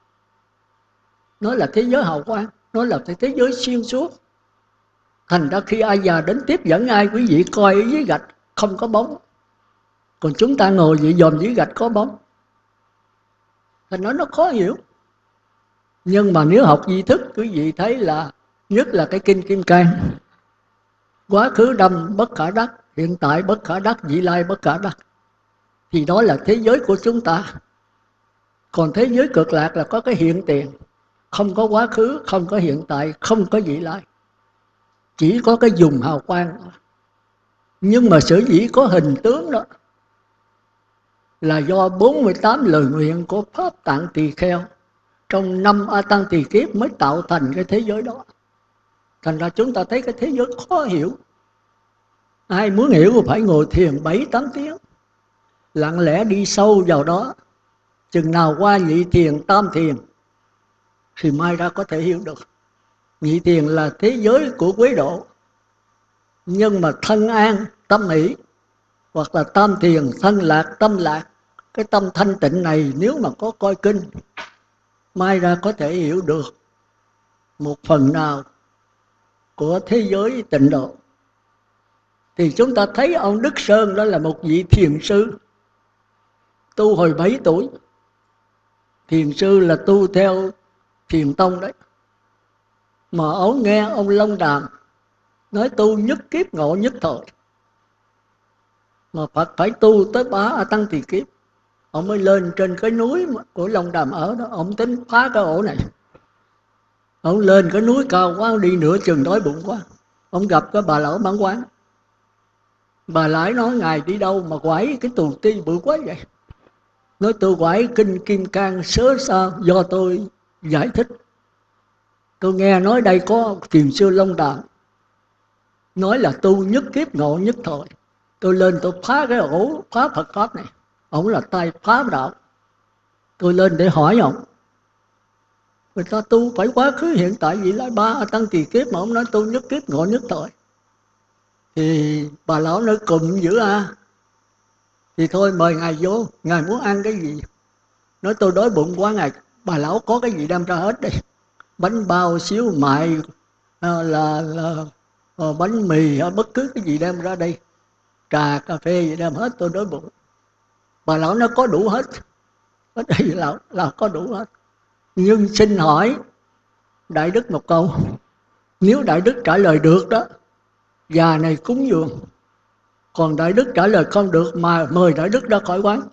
Nó là thế giới hào quang, nó là thế giới xuyên suốt. Thành ra khi A Di Đà đến tiếp dẫn ai, quý vị coi ở dưới gạch không có bóng. Còn chúng ta ngồi vậy dòm dưới gạch có bóng. Thành nó khó hiểu. Nhưng mà nếu học di thức, quý vị thấy là nhất là cái Kinh Kim Cang, quá khứ đâm bất khả đắc, hiện tại bất khả đắc, vị lai bất khả đắc, thì đó là thế giới của chúng ta. Còn thế giới cực lạc là có cái hiện tiền, không có quá khứ, không có hiện tại, không có vị lai, chỉ có cái dùng hào quang. Nhưng mà sở dĩ có hình tướng đó là do 48 lời nguyện của Pháp Tạng Tỳ Kheo trong 5 A Tăng Tỳ Kiếp mới tạo thành cái thế giới đó. Thành ra chúng ta thấy cái thế giới khó hiểu. Ai muốn hiểu phải ngồi thiền 7-8 tiếng, lặng lẽ đi sâu vào đó. Chừng nào qua nhị thiền, tam thiền thì mai ra có thể hiểu được. Nhị thiền là thế giới của quế độ, nhưng mà thân an, tâm hỷ, hoặc là tam thiền, thân lạc, tâm lạc. Cái tâm thanh tịnh này nếu mà có coi kinh, mai ra có thể hiểu được một phần nào của thế giới tịnh độ. Thì chúng ta thấy ông Đức Sơn đó là một vị thiền sư, tu hồi 7 tuổi. Thiền sư là tu theo Thiền Tông đấy. Mà ông nghe ông Long Đàm nói tu nhất kiếp ngộ nhất thời, mà Phật phải tu tới 3 A Tăng Tỳ Kiếp, ông mới lên trên cái núi của Long Đàm ở đó. Ông tính phá cái ổ này. Ông lên cái núi cao quá, đi nửa chừng đói bụng quá. Ông gặp cái bà lão bán quán. Bà lãi nói ngài đi đâu mà quải cái tù ti bự quá vậy? Nói tôi quải Kinh Kim Cang sớ sao do tôi giải thích. Tôi nghe nói đây có thiền sư Long Đàm nói là tu nhất kiếp ngộ nhất thời. Tôi lên tôi phá cái ổ, phá Phật Pháp này. Ông là tay phá đạo. Tôi lên để hỏi ông. Người ta tu phải quá khứ hiện tại vị lai 3 A Tăng Tỳ Kiếp, mà ông nói tu nhất kiếp ngộ nhất thời. Thì bà lão nói cùng dữ à. Thì thôi mời ngài vô, ngài muốn ăn cái gì? Nói tôi đói bụng quá ngài. Bà lão có cái gì đem ra hết đây. Bánh bao, xíu mại, bánh mì, bất cứ cái gì đem ra đây. Trà, cà phê gì đem hết, tôi đói bụng. Bà lão nó có đủ hết. Ở đây là có đủ hết. Nhưng xin hỏi Đại Đức một câu. Nếu Đại Đức trả lời được đó, già này cúng dường. Còn Đại Đức trả lời không được mà mời Đại Đức ra khỏi quán.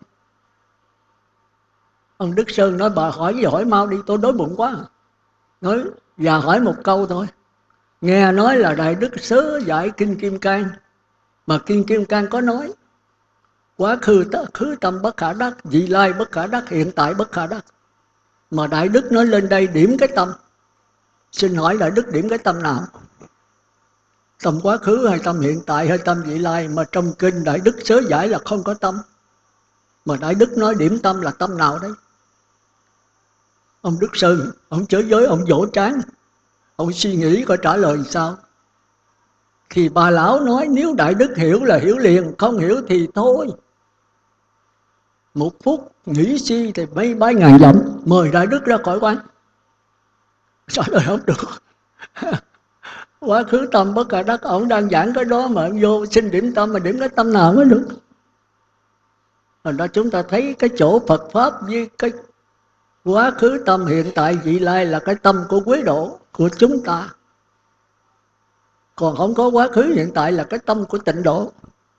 Ông Đức Sơn nói bà hỏi gì hỏi mau đi, tôi đói bụng quá. Nói già hỏi một câu thôi. Nghe nói là Đại Đức sớ giải Kinh Kim Cang, mà Kinh Kim Cang có nói quá khứ tâm bất khả đắc, vị lai bất khả đắc, hiện tại bất khả đắc. Mà Đại Đức nói lên đây điểm cái tâm. Xin hỏi Đại Đức điểm cái tâm nào? Tâm quá khứ hay tâm hiện tại hay tâm vị lai? Mà trong kinh Đại Đức sớ giải là không có tâm. Mà Đại Đức nói điểm tâm là tâm nào đấy? Ông Đức Sơn, ông chới giới, ông vỗ trán. Ông suy nghĩ coi trả lời sao. Thì bà lão nói nếu Đại Đức hiểu là hiểu liền, không hiểu thì thôi. Một phút nghĩ suy thì mấy bái ngàn dặm, mời Đại Đức ra khỏi quán. Trả lời không được. Quá khứ tâm bất khả đắc, ổng đang giảng cái đó mà vô xin điểm tâm mà điểm cái tâm nào mới được. Rồi đó chúng ta thấy cái chỗ Phật Pháp với cái quá khứ tâm hiện tại vị lai là cái tâm của quý độ của chúng ta. Còn không có quá khứ hiện tại là cái tâm của tịnh độ.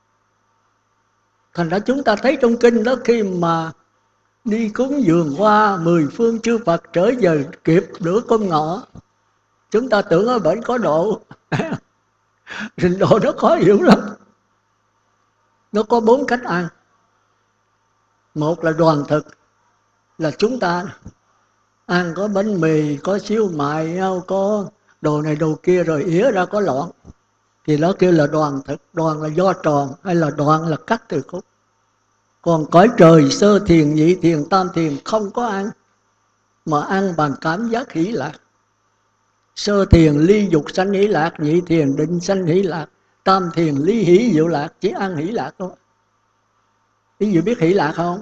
Thành ra chúng ta thấy trong kinh đó, khi mà đi cúng dường hoa 10 phương chư Phật trở về kịp nửa cơm ngọ, chúng ta tưởng ở bển có độ. Rình độ nó khó hiểu lắm. Nó có 4 cách ăn. Một là đoàn thực, là chúng ta ăn có bánh mì, có xíu mại, có đồ này đồ kia, rồi ỉa ra có loạn, thì đó kêu là đoàn thực. Đoàn là do tròn, hay là đoạn là cắt từ khúc. Còn cõi trời sơ thiền, nhị thiền, tam thiền không có ăn, mà ăn bằng cảm giác hỷ lạc. Sơ thiền ly dục sanh hỷ lạc, nhị thiền định sanh hỷ lạc, tam thiền ly hỷ diệu lạc, chỉ ăn hỷ lạc thôi. Quý vị biết hỷ lạc không?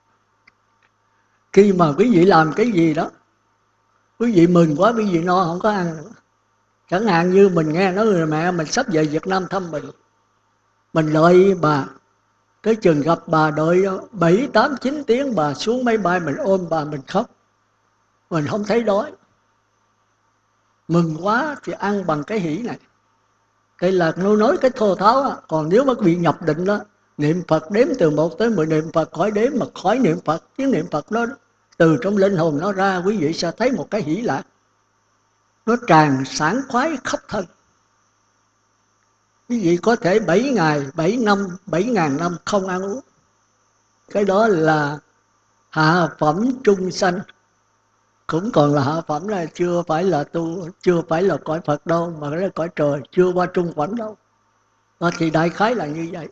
Khi mà quý vị làm cái gì đó, quý vị mừng quá, quý vị no không có ăn nữa. Chẳng hạn như mình nghe nói người mẹ mình sắp về Việt Nam thăm mình đợi bà, tới chừng gặp bà đợi 7, 8, 9 tiếng, bà xuống máy bay mình ôm bà mình khóc, mình không thấy đói. Mừng quá thì ăn bằng cái hỷ này. Đây là nó nói cái thô tháo á. Còn nếu mà bị nhập định đó, niệm Phật đếm từ 1 tới 10 niệm Phật, khỏi đếm mà khỏi niệm Phật, tiếng niệm Phật đó từ trong linh hồn nó ra, quý vị sẽ thấy một cái hỷ lạc, nó tràn sảng khoái khắp thân. Quý vị có thể 7 ngày, 7 năm, 7.000 năm không ăn uống. Cái đó là hạ phẩm trung sanh. Cũng còn là hạ phẩm, là chưa phải là tu, chưa phải là cõi Phật đâu, mà cái là cõi trời, chưa qua trung phẩm đâu. Đó, thì đại khái là như vậy.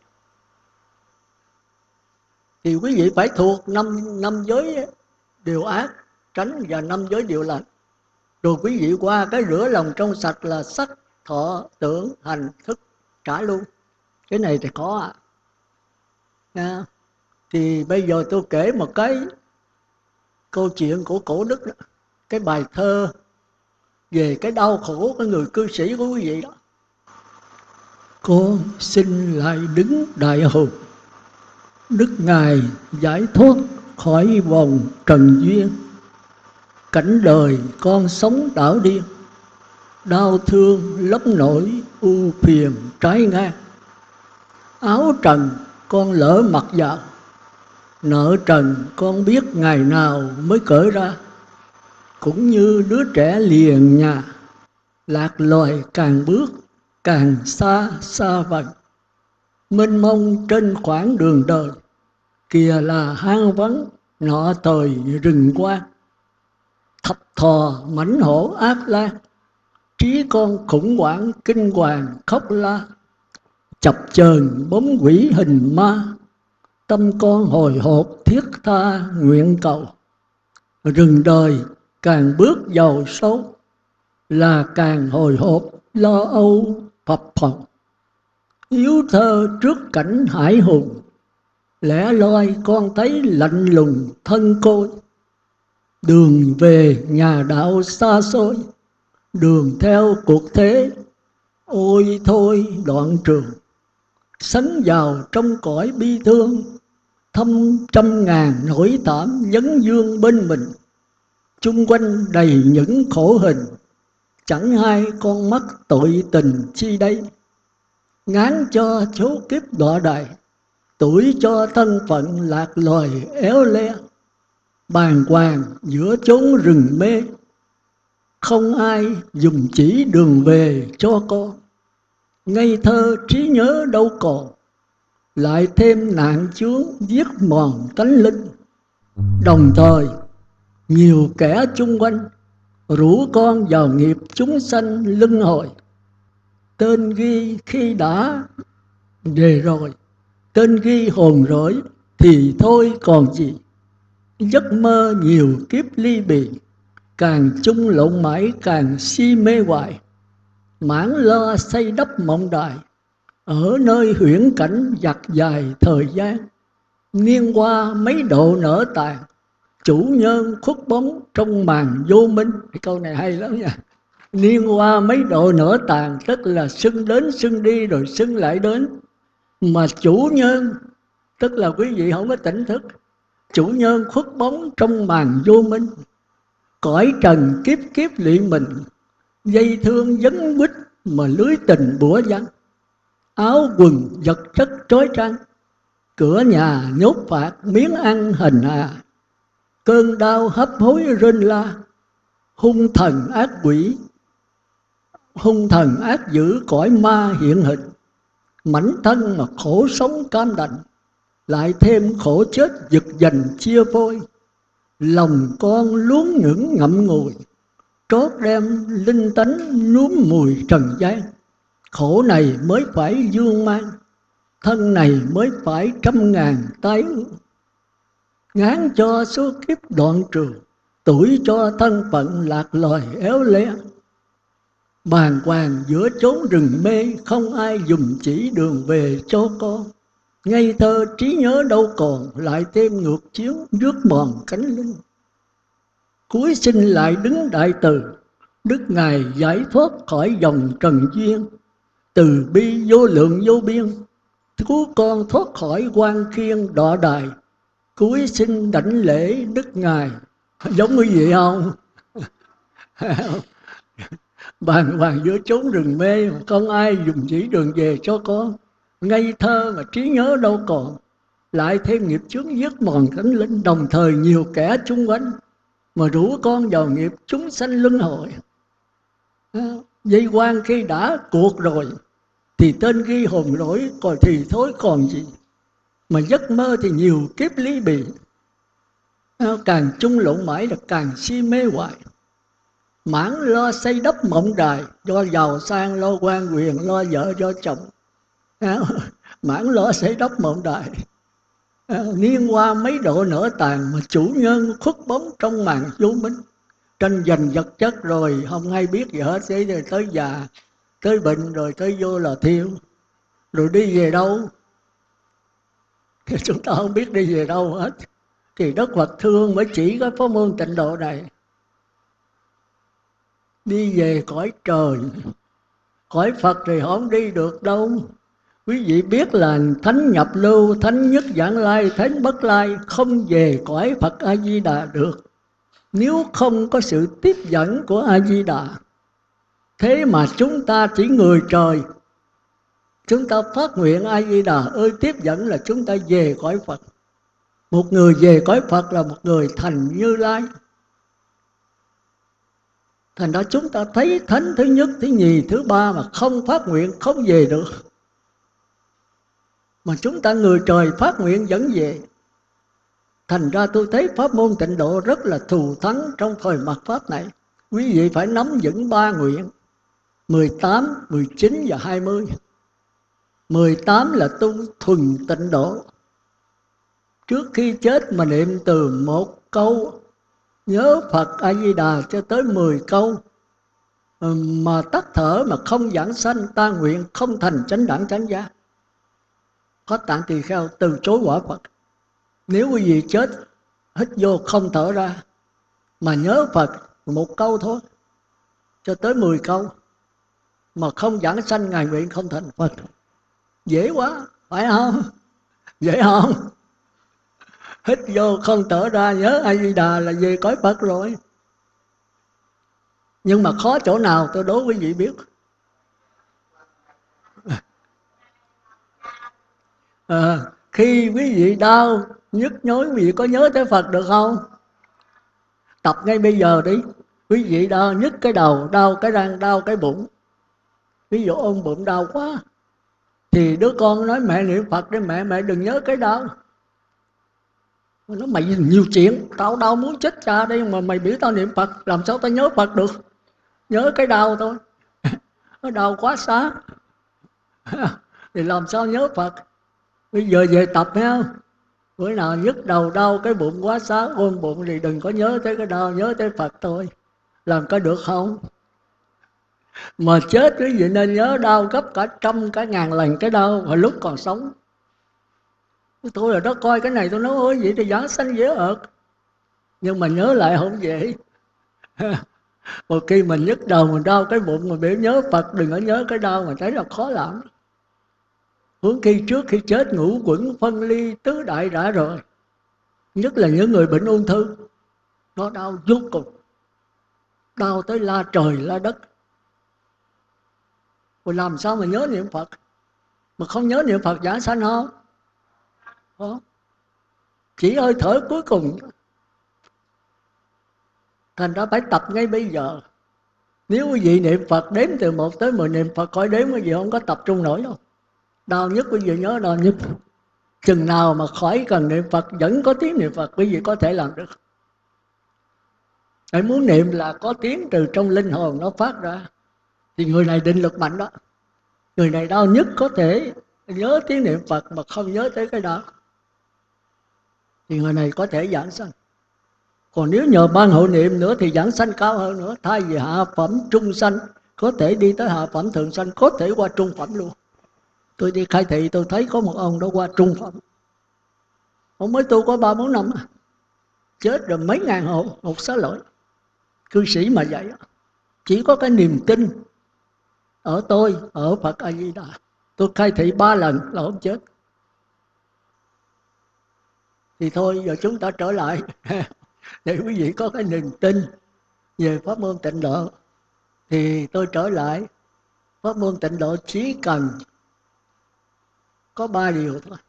Thì quý vị phải thuộc năm giới điều ác tránh và 5 giới điều lành. Rồi quý vị qua cái rửa lòng trong sạch là sắc, thọ, tưởng, hành, thức trả luôn. Cái này thì có ạ. Thì bây giờ tôi kể một cái câu chuyện của cổ đức đó. Cái bài thơ về cái đau khổ của người cư sĩ của quý vị đó. Con xin lại đứng đại hùng, Đức Ngài giải thoát khỏi vòng trần duyên. Cảnh đời con sống đảo điên, đau thương lấp nỗi u phiền trái ngang. Áo trần con lỡ mặc vào, nợ trần con biết ngày nào mới cởi ra. Cũng như đứa trẻ liền nhà, lạc loài càng bước càng xa xa vời. Mênh mông trên khoảng đường đời, kìa là hang vắng nọ thời rừng quang. Thập thò mãnh hổ ác lan, trí con khủng hoảng kinh hoàng khóc la. Chập chờn bóng quỷ hình ma, tâm con hồi hộp thiết tha nguyện cầu. Rừng đời càng bước vào sâu, là càng hồi hộp lo âu phập phồng. Yếu thơ trước cảnh hải hùng, lẻ loi con thấy lạnh lùng thân côi. Đường về nhà đạo xa xôi, đường theo cuộc thế ôi thôi đoạn trường. Sấn vào trong cõi bi thương, thâm trăm ngàn nỗi thảm vấn vương bên mình. Chung quanh đầy những khổ hình, chẳng hai con mắt tội tình chi đây. Ngán cho số kiếp đọa đày, tuổi cho thân phận lạc loài éo le. Bàng hoàng giữa chốn rừng mê, không ai dùng chỉ đường về cho con. Ngây thơ trí nhớ đâu còn, lại thêm nạn chướng giết mòn tánh linh. Đồng thời nhiều kẻ chung quanh rủ con vào nghiệp chúng sanh luân hồi. Tên ghi khi đã về rồi, tên ghi hồn rỗi thì thôi còn gì. Giấc mơ nhiều kiếp ly bì, càng chung lộn mãi càng si mê hoài. Mãn lo xây đắp mộng đài, ở nơi huyễn cảnh dạt dài thời gian. Niên qua mấy độ nở tàn, chủ nhân khuất bóng trong màn vô minh. Cái câu này hay lắm nha. Niên hoa mấy độ nở tàn, tức là xuân đến xuân đi rồi xuân lại đến. Mà chủ nhân, tức là quý vị không có tỉnh thức, chủ nhân khuất bóng trong màn vô minh. Cõi trần kiếp kiếp lụy mình, dây thương vấn quýt mà lưới tình bủa văng. Áo quần vật chất trói trăng, cửa nhà nhốt phạt miếng ăn hành hạ. Cơn đau hấp hối rên la, hung thần ác dữ cõi ma hiện hình. Mảnh thân mà khổ sống cam đành, lại thêm khổ chết giật giành chia phôi. Lòng con luống những ngậm ngùi, trót đem linh tánh nuốt mùi trần gian. Khổ này mới phải dương mang, thân này mới phải trăm ngàn tái ương. Ngán cho số kiếp đoạn trường, tuổi cho thân phận lạc loài éo le. Bàng hoàng giữa chốn rừng mê, không ai dùm chỉ đường về cho con. Ngây thơ trí nhớ đâu còn, lại thêm ngược chiếu rước mòn cánh linh. Cuối sinh lại đứng đại từ, đức Ngài giải thoát khỏi dòng trần duyên. Từ bi vô lượng vô biên, cứu con thoát khỏi quan khiên đọa đài. Cuối sinh đảnh lễ đức Ngài. Giống quý vị không? Bàng hoàng giữa chốn rừng mê, mà không ai dùng chỉ đường về cho con. Ngây thơ mà trí nhớ đâu còn, lại thêm nghiệp chướng giết mòn cánh linh. Đồng thời nhiều kẻ chung quanh mà rủ con vào nghiệp chúng sanh luân hồi. Dây quan khi đã cuộc rồi, thì tên ghi hồn lỗi, còn thì thối còn gì. Mà giấc mơ thì nhiều kiếp lý bì, càng chung lộn mãi là càng si mê hoài. Mãn lo xây đắp mộng đài, do giàu sang lo quan quyền, lo vợ cho chồng. Mãn lo xây đắp mộng đài. Niên hoa mấy độ nở tàn, mà chủ nhân khuất bóng trong màn vô minh. Tranh giành vật chất rồi không ai biết gì hết, rồi tới già, tới bệnh, rồi tới vô là thiêu. Rồi đi về đâu? Thì chúng ta không biết đi về đâu hết. Thì Đức Phật thương mới chỉ cái pháp môn tịnh độ này. Đi về cõi trời, cõi Phật thì không đi được đâu. Quý vị biết là thánh nhập lưu, thánh nhất giảng lai, thánh bất lai không về cõi Phật A-di-đà được, nếu không có sự tiếp dẫn của A-di-đà. Thế mà chúng ta chỉ người trời, chúng ta phát nguyện A-di-đà ơi tiếp dẫn là chúng ta về cõi Phật. Một người về cõi Phật là một người thành Như Lai. Thành ra chúng ta thấy thánh thứ nhất, thứ nhì, thứ ba mà không phát nguyện không về được. Mà chúng ta người trời phát nguyện dẫn về. Thành ra tôi thấy pháp môn tịnh độ rất là thù thắng trong thời mạt Pháp này. Quý vị phải nắm vững 3 nguyện: 18, 19 và 20. 18 là tu thuần tịnh độ. Trước khi chết mà niệm từ một câu nhớ Phật A-di-đà cho tới 10 câu. Mà tắt thở mà không giảng sanh, ta nguyện không thành chánh đẳng chánh giác. Có Tạng Tỳ Kheo từ chối quả Phật. Nếu quý vị chết hít vô không thở ra mà nhớ Phật một câu thôi cho tới 10 câu mà không giảng sanh, ngài nguyện không thành Phật. Dễ quá, phải không? Dễ không? Hít vô không thở ra nhớ A-di-đà là về cõi Phật rồi. Nhưng mà khó chỗ nào tôi đố quý vị biết. Khi quý vị đau nhức nhối, quý vị có nhớ tới Phật được không? Tập ngay bây giờ đi. Quý vị đau nhức cái đầu, đau cái răng, đau cái bụng. Ví dụ ôm bụng đau quá thì đứa con nói mẹ niệm Phật đi mẹ, mẹ đừng nhớ cái đau. Nó mày nhiều chuyện, tao đau muốn chết cha đi mà mày biểu tao niệm Phật, làm sao tao nhớ Phật được? Nhớ cái đau thôi. Nó đau quá xá thì làm sao nhớ Phật? Bây giờ về tập thấy không? Bữa nào nhức đầu đau cái bụng quá xá, ôm bụng thì đừng có nhớ tới cái đau, nhớ tới Phật thôi. Làm có được không? Mà chết quý vị nên nhớ đau gấp cả trăm, cả ngàn lần cái đau hồi lúc còn sống. Tôi là đó coi cái này tôi nói ôi vậy thì giảng sanh dễ ợt. Nhưng mà nhớ lại không dễ. Một khi mình nhức đầu, mình đau cái bụng, mình biểu nhớ Phật, đừng có nhớ cái đau, mình thấy là khó làm. Huống khi trước khi chết ngũ quẩn phân ly tứ đại đã rồi. Nhất là những người bệnh ung thư, nó đau vô cùng, đau tới la trời la đất. Rồi làm sao mà nhớ niệm Phật? Mà không nhớ niệm Phật giảng sanh không? Không. Chỉ hơi thở cuối cùng. Thành ra phải tập ngay bây giờ. Nếu quý vị niệm Phật đếm từ 1 tới 10 niệm Phật, khỏi đếm quý vị không có tập trung nổi đâu. Đau nhất quý vị nhớ đau nhất. Chừng nào mà khỏi cần niệm Phật, vẫn có tiếng niệm Phật, quý vị có thể làm được. Hãy muốn niệm là có tiếng từ trong linh hồn nó phát ra, thì người này định lực mạnh đó. Người này đau nhất có thể nhớ tiếng niệm Phật mà không nhớ tới cái đó, thì người này có thể giảng sanh. Còn nếu nhờ ban hộ niệm nữa thì giảng sanh cao hơn nữa. Thay vì hạ phẩm trung sanh, có thể đi tới hạ phẩm thượng sanh, có thể qua trung phẩm luôn. Tôi đi khai thị tôi thấy có một ông đó qua trung phẩm. Ông mới tu có 3-4 năm, chết rồi mấy ngàn hộ, một xá lợi. Cư sĩ mà vậy, chỉ có cái niềm tin ở tôi, ở Phật A Di Đà. Tôi khai thị 3 lần là ông chết. Thì thôi giờ chúng ta trở lại để quý vị có cái niềm tin về pháp môn Tịnh Độ. Thì tôi trở lại, pháp môn Tịnh Độ chỉ cần có 3 điều thôi.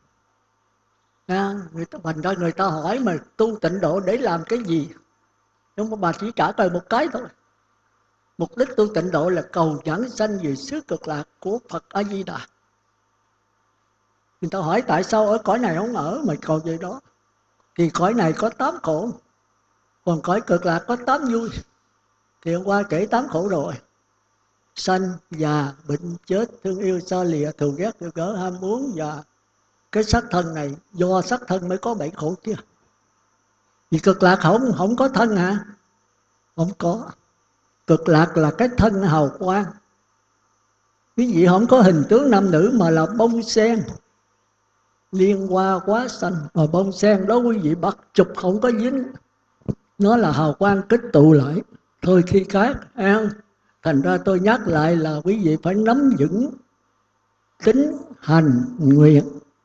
Người ta hỏi mà tu Tịnh Độ để làm cái gì? Nhưng mà bà chỉ trả lời một cái thôi. Mục đích tu Tịnh Độ là cầu giảng sanh về xứ Cực Lạc của Phật A Di Đà. Người ta hỏi tại sao ở cõi này không ở mà cầu về đó? Thì cõi này có 8 khổ, còn cõi Cực Lạc có 8 vui. Thì hôm qua kể 8 khổ rồi: sanh, già, bệnh, chết, thương yêu, xa lìa, thù ghét, yêu gỡ, ham muốn. Và cái xác thân này, do xác thân mới có 7 khổ kia. Vì Cực Lạc không có thân hả? Không có. Cực Lạc là cái thân hào quang. Quý vị không có hình tướng nam nữ mà là bông sen liên hoa quá xanh. Mà bông sen đó quý vị bắt chụp không có dính, nó là hào quang kết tụ lại thôi khi khác. Thành ra tôi nhắc lại là quý vị phải nắm vững tính hành nguyện.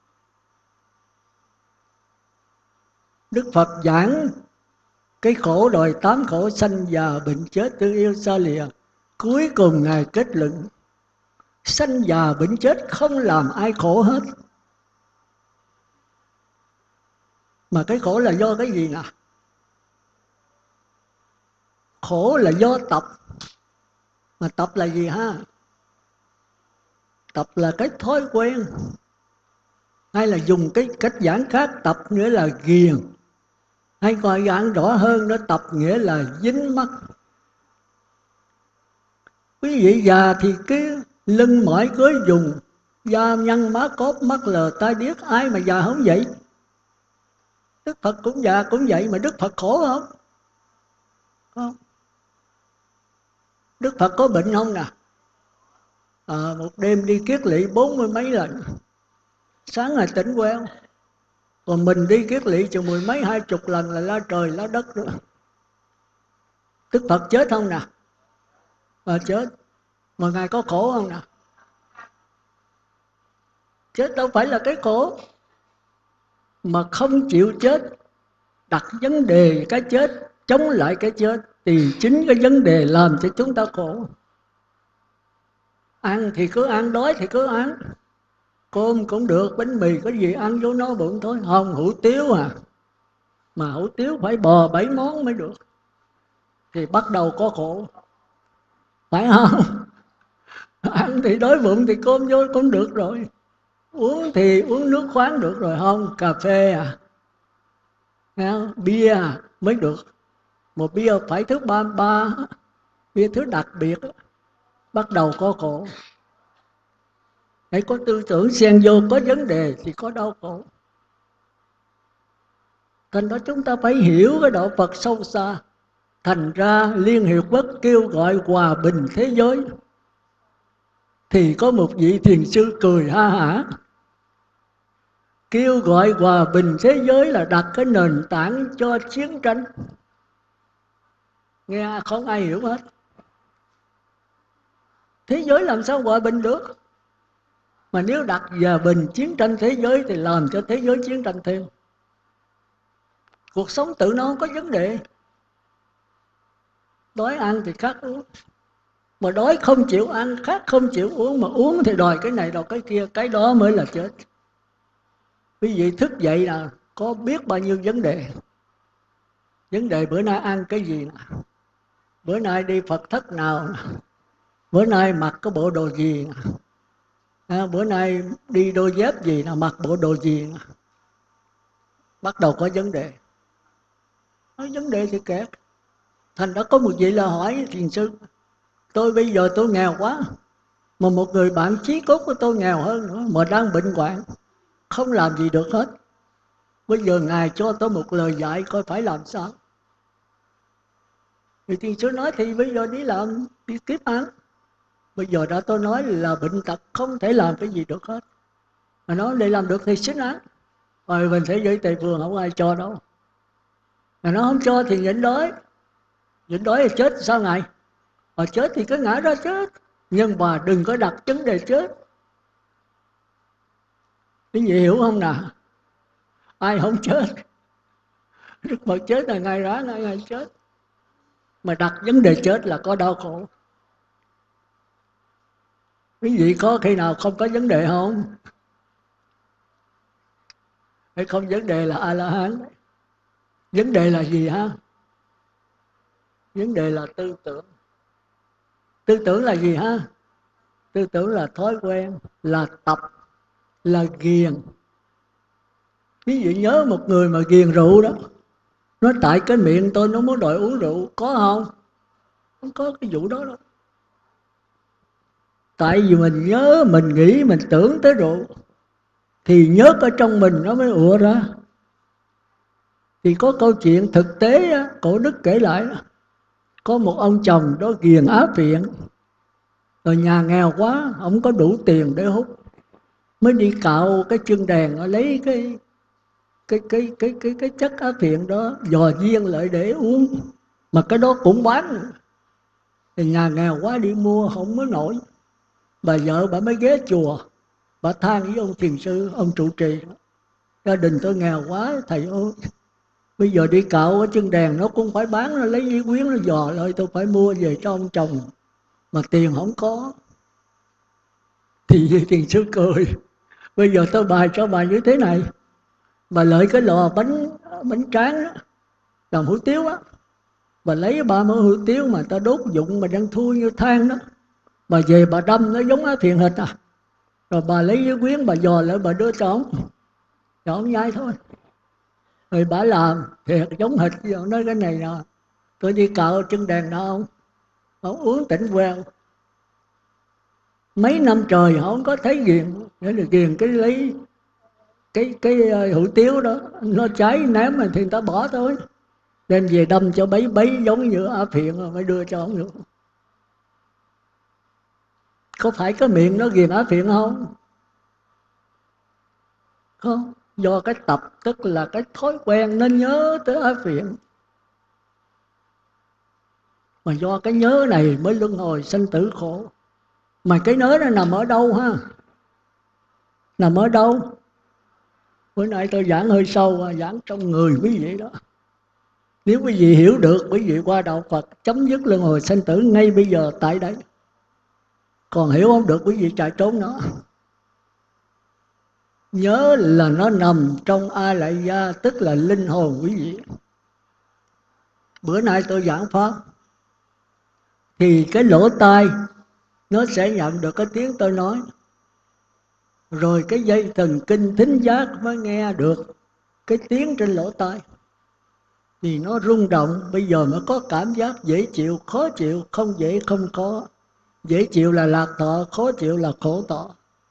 Đức Phật giảng cái khổ đời 8 khổ sanh, già, bệnh, chết, thương yêu, xa lìa. Cuối cùng Ngài kết luận sanh, già, bệnh, chết không làm ai khổ hết. Mà cái khổ là do cái gì nào? Khổ là do tập. Mà tập là gì ha? Tập là cái thói quen. Hay là dùng cái cách giảng khác, tập nghĩa là ghiền. Hay còn giảng rõ hơn đó, tập nghĩa là dính mắc. Quý vị già thì cái lưng mỏi cưới dùng, da nhăn má cóp, mắt lờ tai điếc, ai mà già không vậy? Đức Phật cũng già cũng vậy, mà Đức Phật khổ không? Không. Đức Phật có bệnh không nè? Một đêm đi kiết lỵ 40 mấy lần, sáng là tỉnh queo. Còn mình đi kiết lỵ chừng 10 mấy 20 lần là la trời la đất nữa. Đức Phật chết không nè? Chết. Mà Ngài có khổ không nè? Chết đâu phải là cái khổ. Mà không chịu chết, đặt vấn đề cái chết, chống lại cái chết, thì chính cái vấn đề làm cho chúng ta khổ. Ăn thì cứ ăn, đói thì cứ ăn. Cơm cũng được, bánh mì có gì ăn vô no bụng thôi. Không, hủ tiếu à. Mà hủ tiếu phải bò 7 món mới được. Thì bắt đầu có khổ. Phải không? Ăn thì đói bụng thì cơm vô cũng được rồi. Uống thì uống nước khoáng được rồi. Không, cà phê à, bia à mới được. Một bia phải thứ 33, bia thứ đặc biệt, bắt đầu có khổ. Hãy có tư tưởng xen vô, có vấn đề thì có đau khổ. Thành đó chúng ta phải hiểu cái đạo Phật sâu xa. Thành ra Liên Hiệp Quốc kêu gọi hòa bình thế giới, thì có một vị thiền sư cười ha hả. Kêu gọi hòa bình thế giới là đặt cái nền tảng cho chiến tranh. nghe không ai hiểu hết. Thế giới làm sao hòa bình được? Mà nếu đặt hòa bình chiến tranh thế giới thì làm cho thế giới chiến tranh thêm. Cuộc sống tự nó không có vấn đề. Đói ăn thì khác uống, mà đói không chịu ăn khác không chịu uống, mà uống thì đòi cái này đòi cái kia, cái đó mới là chết. Quý vị thức dậy là có biết bao nhiêu vấn đề. Vấn đề bữa nay ăn cái gì nè, bữa nay đi Phật thất nào nè, bữa nay mặc cái bộ đồ gì nè, bữa nay đi đôi dép gì nè, mặc bộ đồ gì nè. Bắt đầu có vấn đề. Có vấn đề thì kẹt. Thành đó có một vị là hỏi thiền sư: tôi bây giờ tôi nghèo quá, mà một người bạn chí cốt của tôi nghèo hơn nữa, mà đang bệnh hoạn, không làm gì được hết. Bây giờ Ngài cho tôi một lời dạy coi phải làm sao. Thì thiền sư nói thì bây giờ đi làm, đi tiếp ăn. Bây giờ đã tôi nói là bệnh tật không thể làm cái gì được hết. Mà nói để làm được thì xin ăn. Rồi mình sẽ giới Tây Phương không ai cho đâu. Mà nó không cho thì nhịn đói. Nhịn đói thì chết sao Ngài? Mà chết thì cứ ngã ra chết. Nhưng mà đừng có đặt vấn đề chết. Cái gì hiểu không nào? Ai không chết? Đức Phật chết là Ngài rã, Ngài chết. Mà đặt vấn đề chết là có đau khổ. Quý vị có khi nào không có vấn đề không? Hay không vấn đề là A-la-hán? Vấn đề là gì ha? Vấn đề là tư tưởng. Tư tưởng là gì ha? Tư tưởng là thói quen, là tập, là ghiền. Ví dụ nhớ một người mà ghiền rượu đó, nói tại cái miệng tôi nó muốn đòi uống rượu, có không? Không có cái vụ đó đâu. Tại vì mình nhớ, mình nghĩ, mình tưởng tới rượu, thì nhớ ở trong mình nó mới ùa ra. Thì có câu chuyện thực tế á, cổ đức kể lại đó. Có một ông chồng đó ghiền á phiện, rồi nhà nghèo quá, không có đủ tiền để hút, mới đi cạo cái chân đèn, lấy cái chất á phiện đó dò viên lại để uống, mà cái đó cũng bán. Thì nhà nghèo quá đi mua không có nổi. Bà vợ bà mới ghé chùa, bà than với ông thiền sư, ông trụ trì: gia đình tôi nghèo quá thầy ơi, bây giờ đi cạo cái chân đèn nó cũng phải bán, nó lấy giấy quyến nó dò lại, tôi phải mua về cho ông chồng, mà tiền không có. Thì thiền sư cười: bây giờ tôi bài cho bà như thế này, bà lợi cái lò bánh tráng đó, làm hủ tiếu á, bà lấy 30 hủ tiếu mà ta đốt dụng mà đang thui như than đó, bà về bà đâm nó giống á thiền hệt à, rồi bà lấy giấy quyến bà dò lại bà đưa cho ông nhai thôi. Rồi bà làm thiệt giống hệt, giờ nói cái này nè, tôi đi cạo chân đèn đó ông uống tỉnh queo. Mấy năm trời không có thấy ghiền, nghĩa là ghiền cái lấy cái hủ tiếu đó, nó cháy ném thì người ta bỏ thôi, đem về đâm cho bấy giống như á phiện rồi mới đưa cho ông được. Có phải cái miệng nó ghiền á phiện không? Không, do cái tập, tức là cái thói quen nó nhớ tới á phiện. Mà do cái nhớ này mới luân hồi sanh tử khổ. Mà cái nhớ nó nằm ở đâu ha? Nằm ở đâu? Bữa nay tôi giảng hơi sâu, giảng trong người quý vị đó. Nếu quý vị hiểu được, quý vị qua đạo Phật chấm dứt luân hồi sanh tử ngay bây giờ tại đây. Còn hiểu không được, quý vị chạy trốn nó. Nhớ là nó nằm trong A Lại Gia, tức là linh hồn quý vị. Bữa nay tôi giảng pháp, thì cái lỗ tai nó sẽ nhận được cái tiếng tôi nói, rồi cái dây thần kinh thính giác mới nghe được cái tiếng trên lỗ tai. Thì nó rung động, bây giờ mới có cảm giác dễ chịu, khó chịu, không dễ không có. Dễ chịu là lạc thọ, khó chịu là khổ thọ.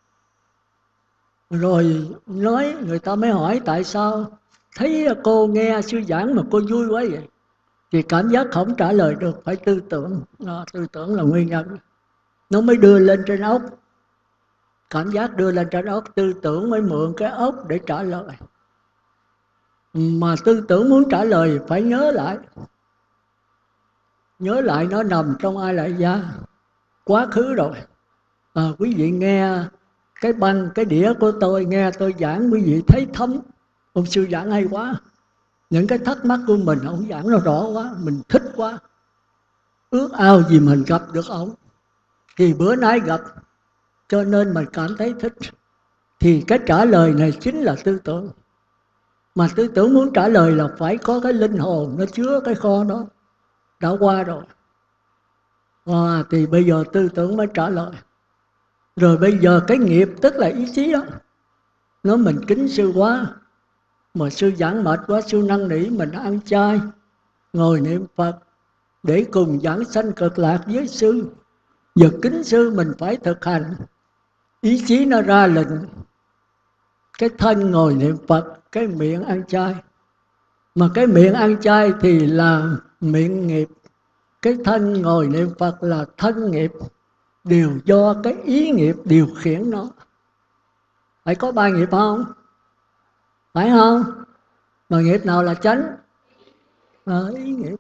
Rồi nói, người ta mới hỏi tại sao thấy cô nghe sư giảng mà cô vui quá vậy? Thì cảm giác không trả lời được, phải tư tưởng. Tư tưởng là nguyên nhân. Nó mới đưa lên trên óc. Cảm giác đưa lên trên óc, tư tưởng mới mượn cái óc để trả lời. Mà tư tưởng muốn trả lời phải nhớ lại. nhớ lại nó nằm trong A Lại Gia quá khứ rồi. Quý vị nghe cái băng, cái đĩa của tôi, nghe tôi giảng quý vị thấy thấm. Ông sư giảng hay quá. Những cái thắc mắc của mình ông giảng nó rõ quá, mình thích quá. Ước ao gì mình gặp được ông. Thì bữa nay gặp, cho nên mình cảm thấy thích. Thì cái trả lời này chính là tư tưởng. Mà tư tưởng muốn trả lời là phải có cái linh hồn nó chứa cái kho đó. Đã qua rồi. Thì bây giờ tư tưởng mới trả lời. Rồi bây giờ cái nghiệp tức là ý chí đó. Nói mình kính sư quá, mà sư giảng mệt quá, sư năn nỉ mình ăn chay, ngồi niệm Phật để cùng giảng sanh cực lạc với sư. Giờ kính sư mình phải thực hành. Ý chí nó ra lệnh. Cái thân ngồi niệm Phật, cái miệng ăn chay. Mà cái miệng ăn chay thì là miệng nghiệp. Cái thân ngồi niệm Phật là thân nghiệp. Đều do cái ý nghiệp điều khiển nó. Phải có ba nghiệp không? Phải không? Mà nghiệp nào là chánh? Ý nghiệp.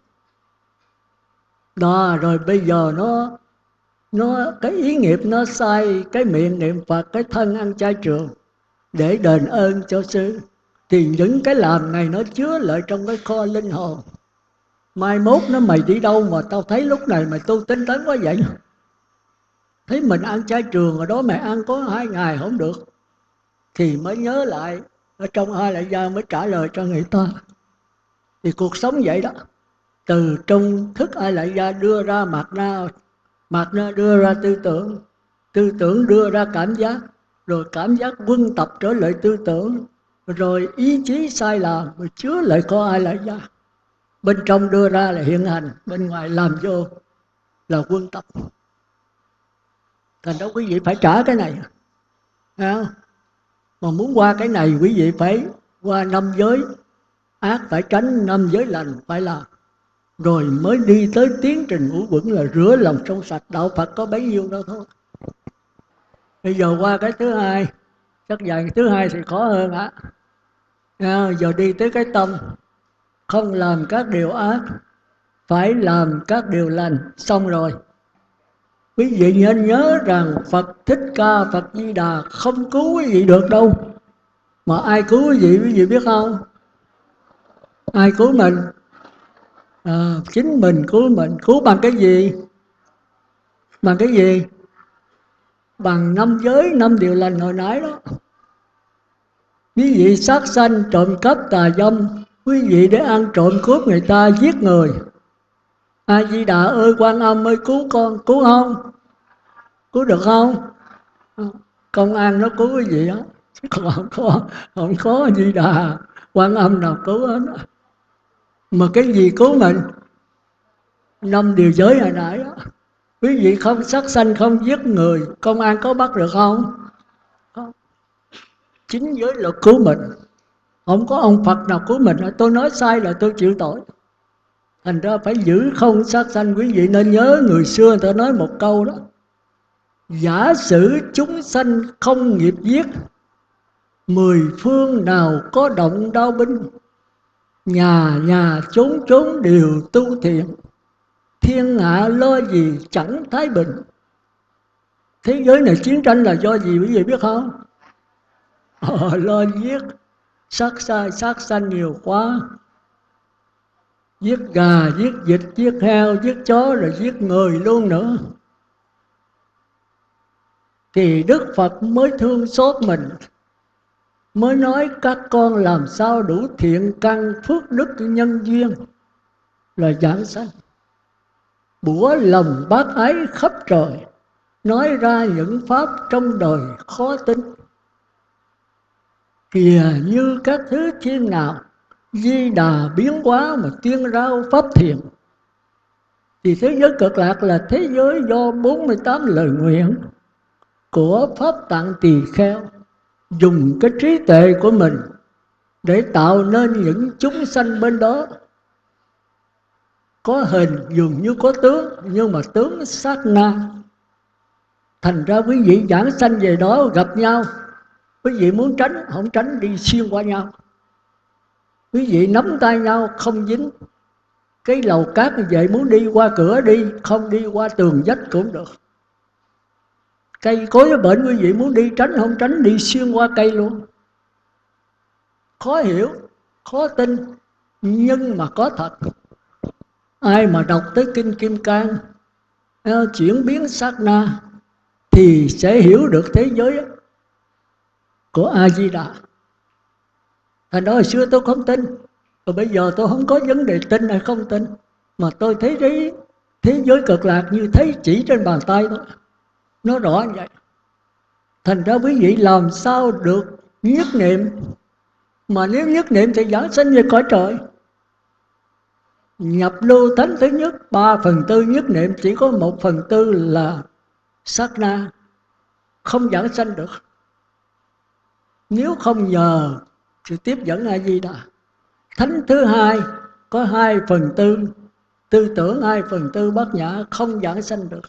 Đó, rồi bây giờ nó cái ý nghiệp nó sai, cái miệng niệm Phật, cái thân ăn chay trường để đền ơn cho sư. Thì những cái làm này nó chứa lại trong cái kho linh hồn. Mai mốt nó mày đi đâu mà tao thấy lúc này mày tu tinh tấn quá vậy? Thấy mình ăn chay trường ở đó mày ăn có 2 ngày không được. Thì mới nhớ lại, ở trong A Lại Gia mới trả lời cho người ta. Thì cuộc sống vậy đó. Từ trong thức A Lại Gia đưa ra mạt na đưa ra tư tưởng đưa ra cảm giác, rồi cảm giác quân tập trở lại tư tưởng, rồi ý chí sai làm, rồi chứa lại có A Lại Gia. Bên trong đưa ra là hiện hành, bên ngoài làm vô là quân tập. Thành ra quý vị phải trả cái này. Thấy không? Mà muốn qua cái này quý vị phải qua 5 giới ác phải tránh, 5 giới lành phải làm. Rồi mới đi tới tiến trình ngũ vững là rửa lòng trong sạch. Đạo Phật có bấy nhiêu đó thôi. Bây giờ qua cái thứ hai. Chắc dạy thứ hai thì khó hơn á. Giờ đi tới cái tâm. Không làm các điều ác, phải làm các điều lành. Xong rồi. Quý vị nên nhớ rằng Phật Thích Ca, Phật Di Đà không cứu quý vị được đâu. Mà ai cứu quý vị biết không? Ai cứu mình? Chính mình cứu mình. Cứu bằng cái gì? Bằng cái gì? Bằng 5 giới, 5 điều lành hồi nãy đó. Quý vị sát sanh, trộm cắp, tà dâm, quý vị để ăn trộm cướp người ta, giết người. A Di Đà ơi, Quan Âm ơi, cứu con, cứu không? Cứu được không? Công an nó cứu quý vị đó. Chứ không có A Di Đà, Quan Âm nào cứu hết. Mà cái gì cứu mình? 5 điều giới hồi nãy đó. Quý vị không sát sanh, không giết người, công an có bắt được không? Không. Chính giới luật cứu mình. Không có ông Phật nào cứu mình. Tôi nói sai là tôi chịu tội. Thành ra phải giữ không sát sanh. Quý vị nên nhớ người xưa người ta nói một câu đó. Giả sử chúng sanh không nghiệp giết, 10 phương nào có động đao binh, nhà nhà chốn chốn đều tu thiện, thiên hạ lo gì chẳng thái bình. Thế giới này chiến tranh là do gì quý vị biết không? Lo giết, sát sanh nhiều quá. Giết gà, giết vịt, giết heo, giết chó, rồi giết người luôn nữa. Thì Đức Phật mới thương xót mình, mới nói các con làm sao đủ thiện căn phước đức nhân duyên là giảng sanh. Bủa lòng bác ái khắp trời, nói ra những pháp trong đời khó tin. Kìa như các thứ thiên nào, Di Đà biến hóa mà tuyên rao pháp thiện. Thì thế giới cực lạc là thế giới do 48 lời nguyện của Pháp Tạng Tỳ Kheo, dùng cái trí tuệ của mình để tạo nên những chúng sanh bên đó. Có hình dường như có tướng, nhưng mà tướng sát na. Thành ra quý vị giảng sanh về đó gặp nhau, quý vị muốn tránh, không tránh, đi xuyên qua nhau. Quý vị nắm tay nhau không dính. Cái lầu cát như vậy muốn đi qua cửa đi, không đi qua tường vách cũng được. Cây cối nó bệnh, quý vị muốn đi tránh không tránh, đi xuyên qua cây luôn. Khó hiểu, khó tin, nhưng mà có thật. Ai mà đọc tới Kinh Kim Cang, chuyển biến sát na, thì sẽ hiểu được thế giới của A-di-đà. Thành đó hồi xưa tôi không tin, rồi bây giờ tôi không có vấn đề tin hay không tin, mà tôi thấy thế giới cực lạc như thấy chỉ trên bàn tay thôi, nó rõ như vậy. Thành ra quý vị làm sao được nhất niệm, mà nếu nhất niệm thì giảng sanh về cõi trời. Nhập lưu thánh thứ nhất, 3/4 nhất niệm, chỉ có 1/4 là sát na, không giảng sanh được. Nếu không nhờ sự tiếp dẫn A-di-đà. Thánh thứ hai có 2/4 tư tưởng, 2/4 bát nhã, không giảng sanh được.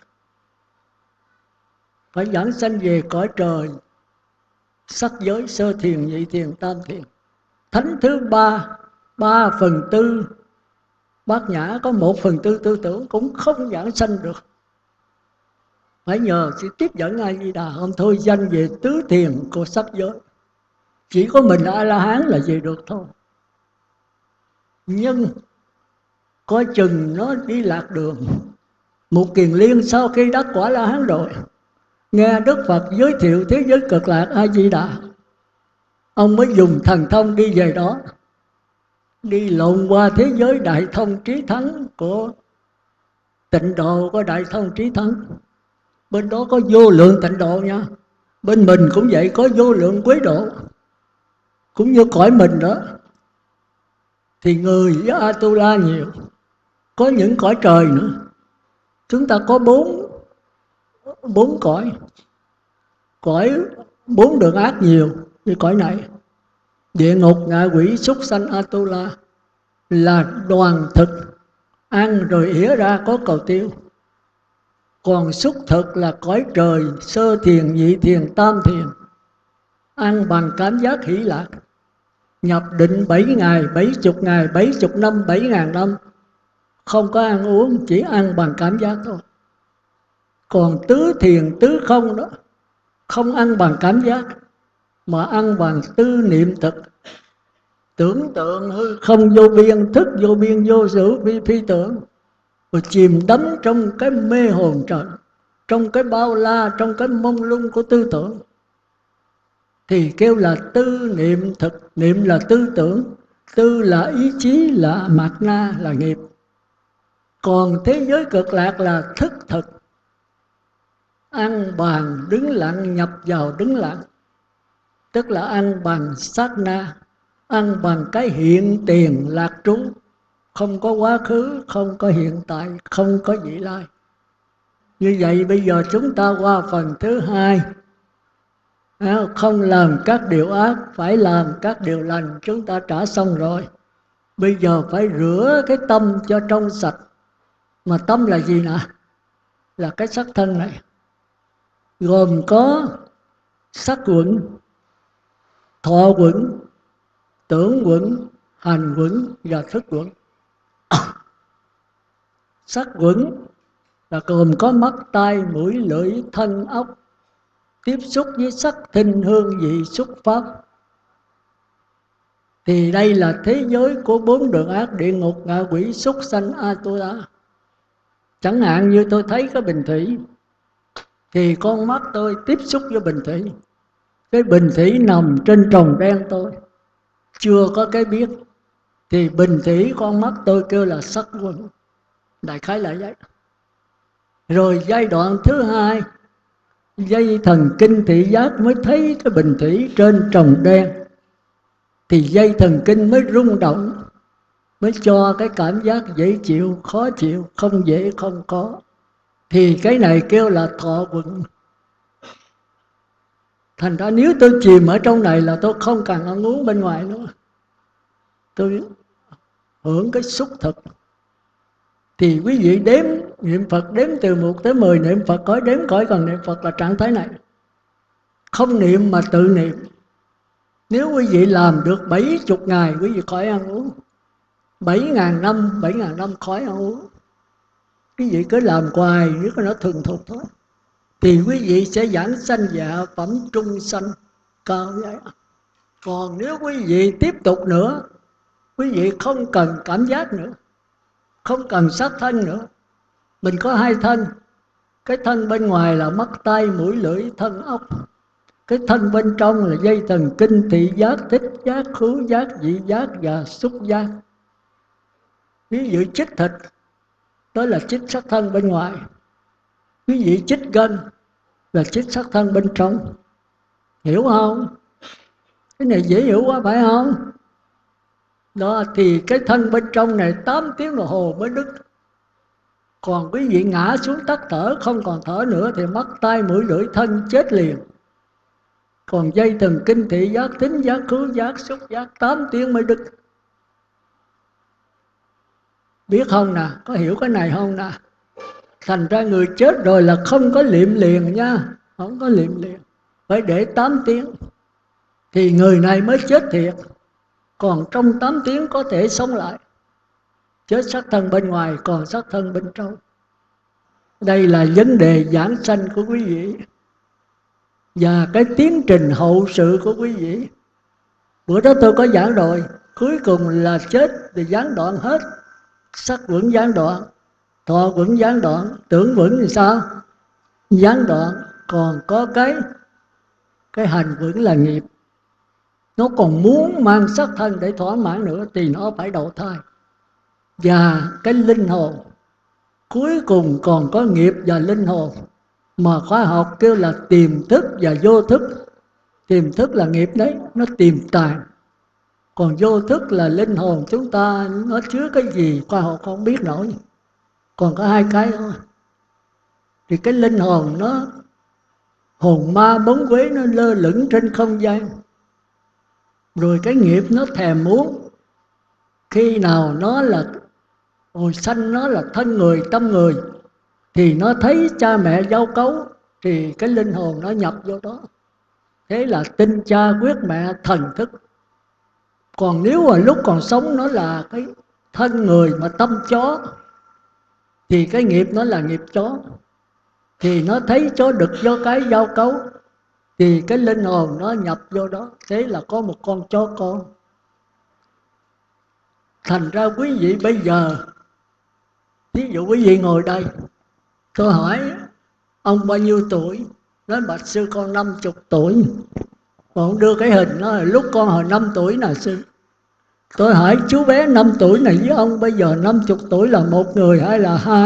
Phải giảng sanh về cõi trời, sắc giới, sơ thiền, nhị thiền, tam thiền. Thánh thứ ba, 3/4 bát nhã, có 1/4 tư tưởng, cũng không giảng sanh được. Phải nhờ sự tiếp dẫn A-di-đà, không thôi danh về tứ thiền của sắc giới. Chỉ có mình A-la-hán là về được thôi. Nhưng coi chừng nó đi lạc đường. Một Kiền Liên sau khi đắc quả La-hán rồi, nghe Đức Phật giới thiệu thế giới cực lạc A-di-đà, ông mới dùng thần thông đi về đó, đi lộn qua thế giới đại thông trí thắng của Tịnh Độ, có đại thông trí thắng. Bên đó có vô lượng Tịnh Độ nha. Bên mình cũng vậy, có vô lượng Quế Độ, cũng như cõi mình đó. Thì người với Atula nhiều, có những cõi trời nữa. Chúng ta có bốn cõi. Cõi 4 đường ác nhiều như cõi này. Địa ngục, ngạ quỷ, súc sanh, Atula là đoàn thực, ăn rồi ỉa ra có cầu tiêu. Còn xúc thực là cõi trời, sơ thiền, nhị thiền, tam thiền, ăn bằng cảm giác hỷ lạc. Nhập định 7 ngày, 70 ngày, 70 năm, 7.000 năm, không có ăn uống, chỉ ăn bằng cảm giác thôi. Còn tứ thiền, tứ không đó, không ăn bằng cảm giác, mà ăn bằng tư niệm thực. Tưởng tượng hư không vô biên, thức vô biên, vô sự phi tưởng, rồi chìm đắm trong cái mê hồn trận, trong cái bao la, trong cái mông lung của tư tưởng. Thì kêu là tư niệm thực. Niệm là tư tưởng, tư là ý chí, là mạt na, là nghiệp. Còn thế giới cực lạc là thức thực. Ăn bằng đứng lặng, nhập vào đứng lặng, tức là ăn bằng sát na, ăn bằng cái hiện tiền lạc trú. Không có quá khứ, không có hiện tại, không có vị lai. Như vậy bây giờ chúng ta qua phần thứ hai. Không làm các điều ác, phải làm các điều lành. Chúng ta trả xong rồi. Bây giờ phải rửa cái tâm cho trong sạch. Mà tâm là gì nè? Là cái sắc thân này, gồm có sắc quẩn, thọ quẩn, tưởng quẩn, hành quẩn và thức quẩn. Sắc quẩn là gồm có mắt, tai, mũi, lưỡi, thân, ốc, tiếp xúc với sắc, thinh, hương, vị, xúc, pháp. Thì đây là thế giới của 4 đường ác: địa ngục, ngạ quỷ, súc sanh, Atula. Chẳng hạn như tôi thấy cái bình thủy, thì con mắt tôi tiếp xúc với bình thủy. Cái bình thủy nằm trên tròng đen tôi, chưa có cái biết, thì bình thủy con mắt tôi kêu là sắc quẩn. Đại khái là vậy. Rồi giai đoạn thứ hai, dây thần kinh thị giác mới thấy cái bình thủy trên tròng đen, thì dây thần kinh mới rung động, mới cho cái cảm giác dễ chịu, khó chịu, không dễ, không có. Thì cái này kêu là thọ quẩn. Thành ra nếu tôi chìm ở trong này là tôi không cần ăn uống bên ngoài nữa, tôi hưởng cái xúc thực. Thì quý vị đếm niệm Phật, đếm từ 1 tới 10 niệm Phật, có đếm cõi cần niệm Phật là trạng thái này. Không niệm mà tự niệm. Nếu quý vị làm được 70 ngày, quý vị khỏi ăn uống. 7.000 năm khỏi không uống. Quý vị cứ làm hoài, nếu nó thường thục thôi, thì quý vị sẽ giảng sanh dạ phẩm trung sanh cao vậy. Còn nếu quý vị tiếp tục nữa, quý vị không cần cảm giác nữa, không cần sắc thân nữa. Mình có hai thân. Cái thân bên ngoài là mắt, tai, mũi, lưỡi, thân, ốc. Cái thân bên trong là dây thần kinh, thị giác, thích giác, khứu giác, vị giác và xúc giác. Ví dụ chích thịt, đó là chích sắc thân bên ngoài. Quý vị chích gân là chích sắc thân bên trong. Hiểu không? Cái này dễ hiểu quá phải không? Đó thì cái thân bên trong này 8 tiếng đồng hồ mới đứt. Còn quý vị ngã xuống tắt thở, không còn thở nữa thì mắt, tai, mũi, lưỡi, thân chết liền. Còn dây thần kinh, thị giác, thính giác, khứu giác, xúc giác 8 tiếng mới đứt. Biết không nè? Có hiểu cái này không nè? Thành ra người chết rồi là không có liệm liền nha. Không có liệm liền. Phải để 8 tiếng thì người này mới chết thiệt. Còn trong 8 tiếng có thể sống lại. Chết xác thân bên ngoài, còn xác thân bên trong. Đây là vấn đề giảng sanh của quý vị. Và cái tiến trình hậu sự của quý vị. Bữa đó tôi có giảng rồi. Cuối cùng là chết thì gián đoạn hết. Sắc vững gián đoạn, thọ vững gián đoạn, tưởng vững thì sao? Gián đoạn. Còn có cái hành vững là nghiệp. Nó còn muốn mang sắc thân để thỏa mãn nữa thì nó phải đầu thai. Và cái linh hồn cuối cùng còn có nghiệp và linh hồn, mà khoa học kêu là tiềm thức và vô thức. Tiềm thức là nghiệp đấy, nó tiềm tàng. Còn vô thức là linh hồn chúng ta, nó chứa cái gì khoa học không biết nổi. Còn có hai cái thôi. Thì cái linh hồn nó hồn ma bóng quế, nó lơ lửng trên không gian. Rồi cái nghiệp nó thèm muốn. Khi nào nó là hồi sanh, nó là thân người, tâm người, thì nó thấy cha mẹ giao cấu, thì cái linh hồn nó nhập vô đó. Thế là tinh cha quyết mẹ thần thức. Còn nếu mà lúc còn sống nó là cái thân người mà tâm chó, thì cái nghiệp nó là nghiệp chó. Thì nó thấy chó đực do cái giao cấu, thì cái linh hồn nó nhập vô đó. Thế là có một con chó con. Thành ra quý vị bây giờ, ví dụ quý vị ngồi đây, tôi hỏi ông bao nhiêu tuổi? Nói bạch sư con 50 tuổi. Còn đưa cái hình nó là lúc con hồi 5 tuổi nè sư. Tôi hỏi chú bé 5 tuổi này với ông bây giờ 50 tuổi là một người hay là hai?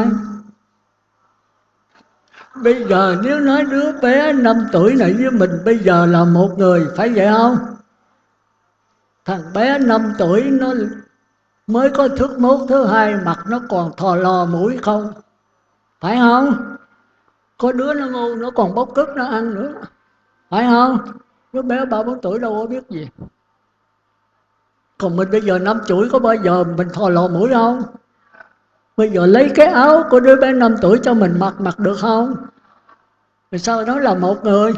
Bây giờ nếu nói đứa bé 5 tuổi này với mình bây giờ là một người, phải vậy không? Thằng bé 5 tuổi nó mới có thước mốt thứ hai, mặt nó còn thò lò mũi không, phải không? Có đứa nó ngu, nó còn bóc cứt nó ăn nữa, phải không? Đứa bé 3-4 tuổi đâu có biết gì. Còn mình bây giờ 5 tuổi có bao giờ mình thò lò mũi không? Bây giờ lấy cái áo của đứa bé 5 tuổi cho mình mặc được không? Rồi sao nó là một người?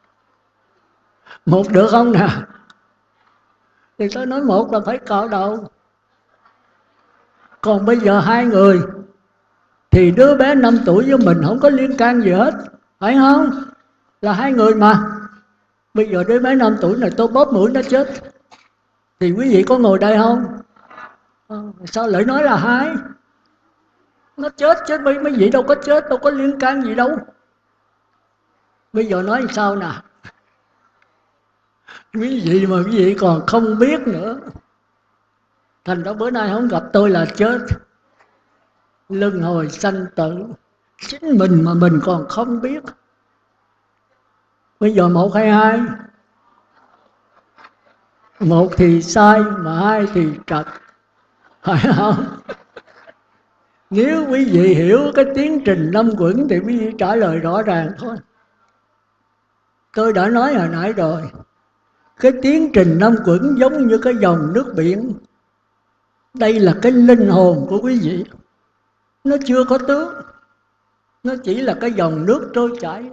Một được không nè? Thì tôi nói một là phải cạo đầu. Còn bây giờ hai người, thì đứa bé 5 tuổi với mình không có liên can gì hết, phải không? Là hai người mà. Bây giờ đứa bé 5 tuổi này tôi bóp mũi nó chết, thì quý vị có ngồi đây không? Sao lại nói là hai? Nó chết chứ mấy vị đâu có chết, đâu có liên can gì đâu. Bây giờ nói sao nè? Quý vị mà quý vị còn không biết nữa. Thành ra bữa nay không gặp tôi là chết. Luân hồi sanh tử. Chính mình mà mình còn không biết. Bây giờ một hay hai? Một thì sai, mà hai thì trật, phải không? Nếu quý vị hiểu cái tiến trình năm quẩn thì quý vị trả lời rõ ràng thôi. Tôi đã nói hồi nãy rồi, cái tiến trình năm quẩn giống như cái dòng nước biển. Đây là cái linh hồn của quý vị. Nó chưa có tướng, nó chỉ là cái dòng nước trôi chảy.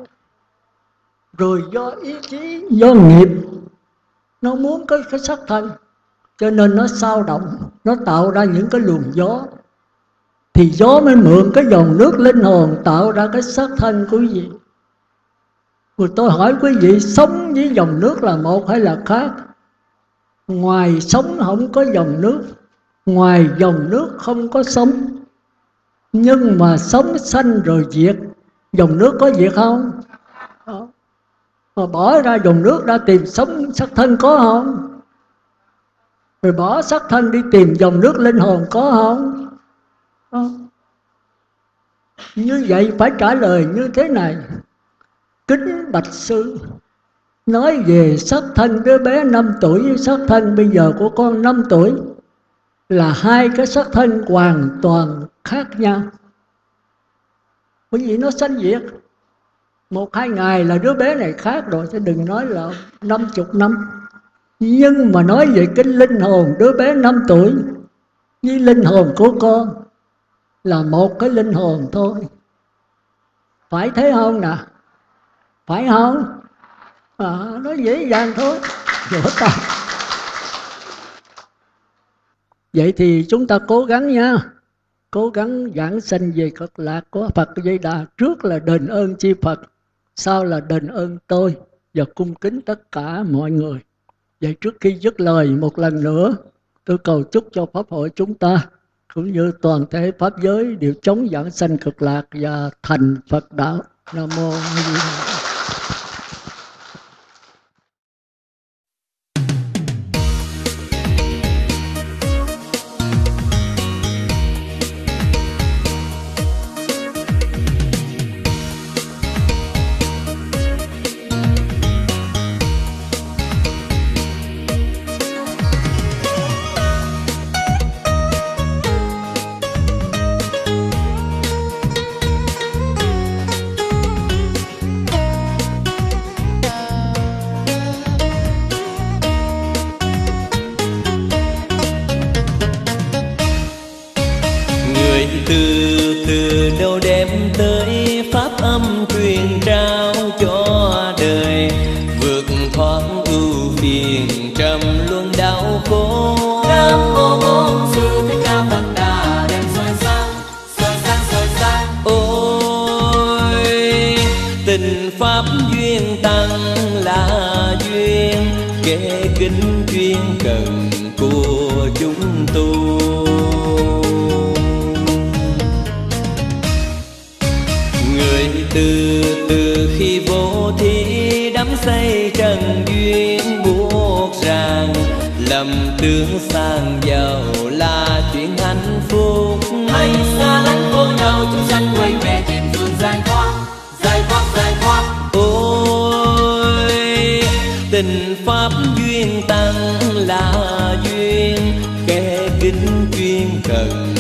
Rồi do ý chí, do nghiệp, nó muốn cái sắc thân, cho nên nó xao động, nó tạo ra những cái luồng gió. Thì gió mới mượn cái dòng nước linh hồn tạo ra cái xác thân của quý vị. Rồi tôi hỏi quý vị, sống với dòng nước là một hay là khác? Ngoài sống không có dòng nước, ngoài dòng nước không có sống. Nhưng mà sống sanh rồi diệt, dòng nước có diệt không? Đó. Mà bỏ ra dòng nước ra tìm sống xác thân có không? Rồi bỏ xác thân đi tìm dòng nước linh hồn có không? Đó. Như vậy phải trả lời như thế này: kính bạch sư, nói về xác thân đứa bé 5 tuổi với xác thân bây giờ của con 5 tuổi là hai cái xác thân hoàn toàn khác nhau. Bởi vì nó sanh diệt, 1-2 ngày là đứa bé này khác rồi, chứ đừng nói là 50 năm. Nhưng mà nói về cái linh hồn đứa bé 5 tuổi với linh hồn của con là một cái linh hồn thôi. Phải thế không nè? Phải không? Nó dễ dàng thôi. Vậy thì chúng ta cố gắng nha, cố gắng giảng sanh về Cực Lạc của Phật Di Đà. Trước là đền ơn chi Phật, sau là đền ơn tôi và cung kính tất cả mọi người. Vậy trước khi dứt lời một lần nữa, tôi cầu chúc cho Pháp hội chúng ta cũng như toàn thể Pháp giới đều chống giảng sanh Cực Lạc và thành Phật đạo. Nam mô A Di Đà. Từ đâu đem tới pháp âm truyền trao cho đời, vượt thoát ưu phiền trầm luân đau khổ. Nam mô Bổn Sư Thích Ca Phật Đà đem soi sáng, soi sáng, soi sáng. Ôi tình pháp duyên tăng là duyên, kẻ kính chuyên cần của chúng tu. Từ khi vô thí đắm say trần duyên buộc ràng, lầm tưởng sang giàu là chuyện hạnh phúc. Hãy xa lánh khổ đau, chúng sanh quay về tìm phương giải thoát, giải thoát, giải thoát. Ôi tình pháp duyên tăng là duyên, kẻ kính chuyên cần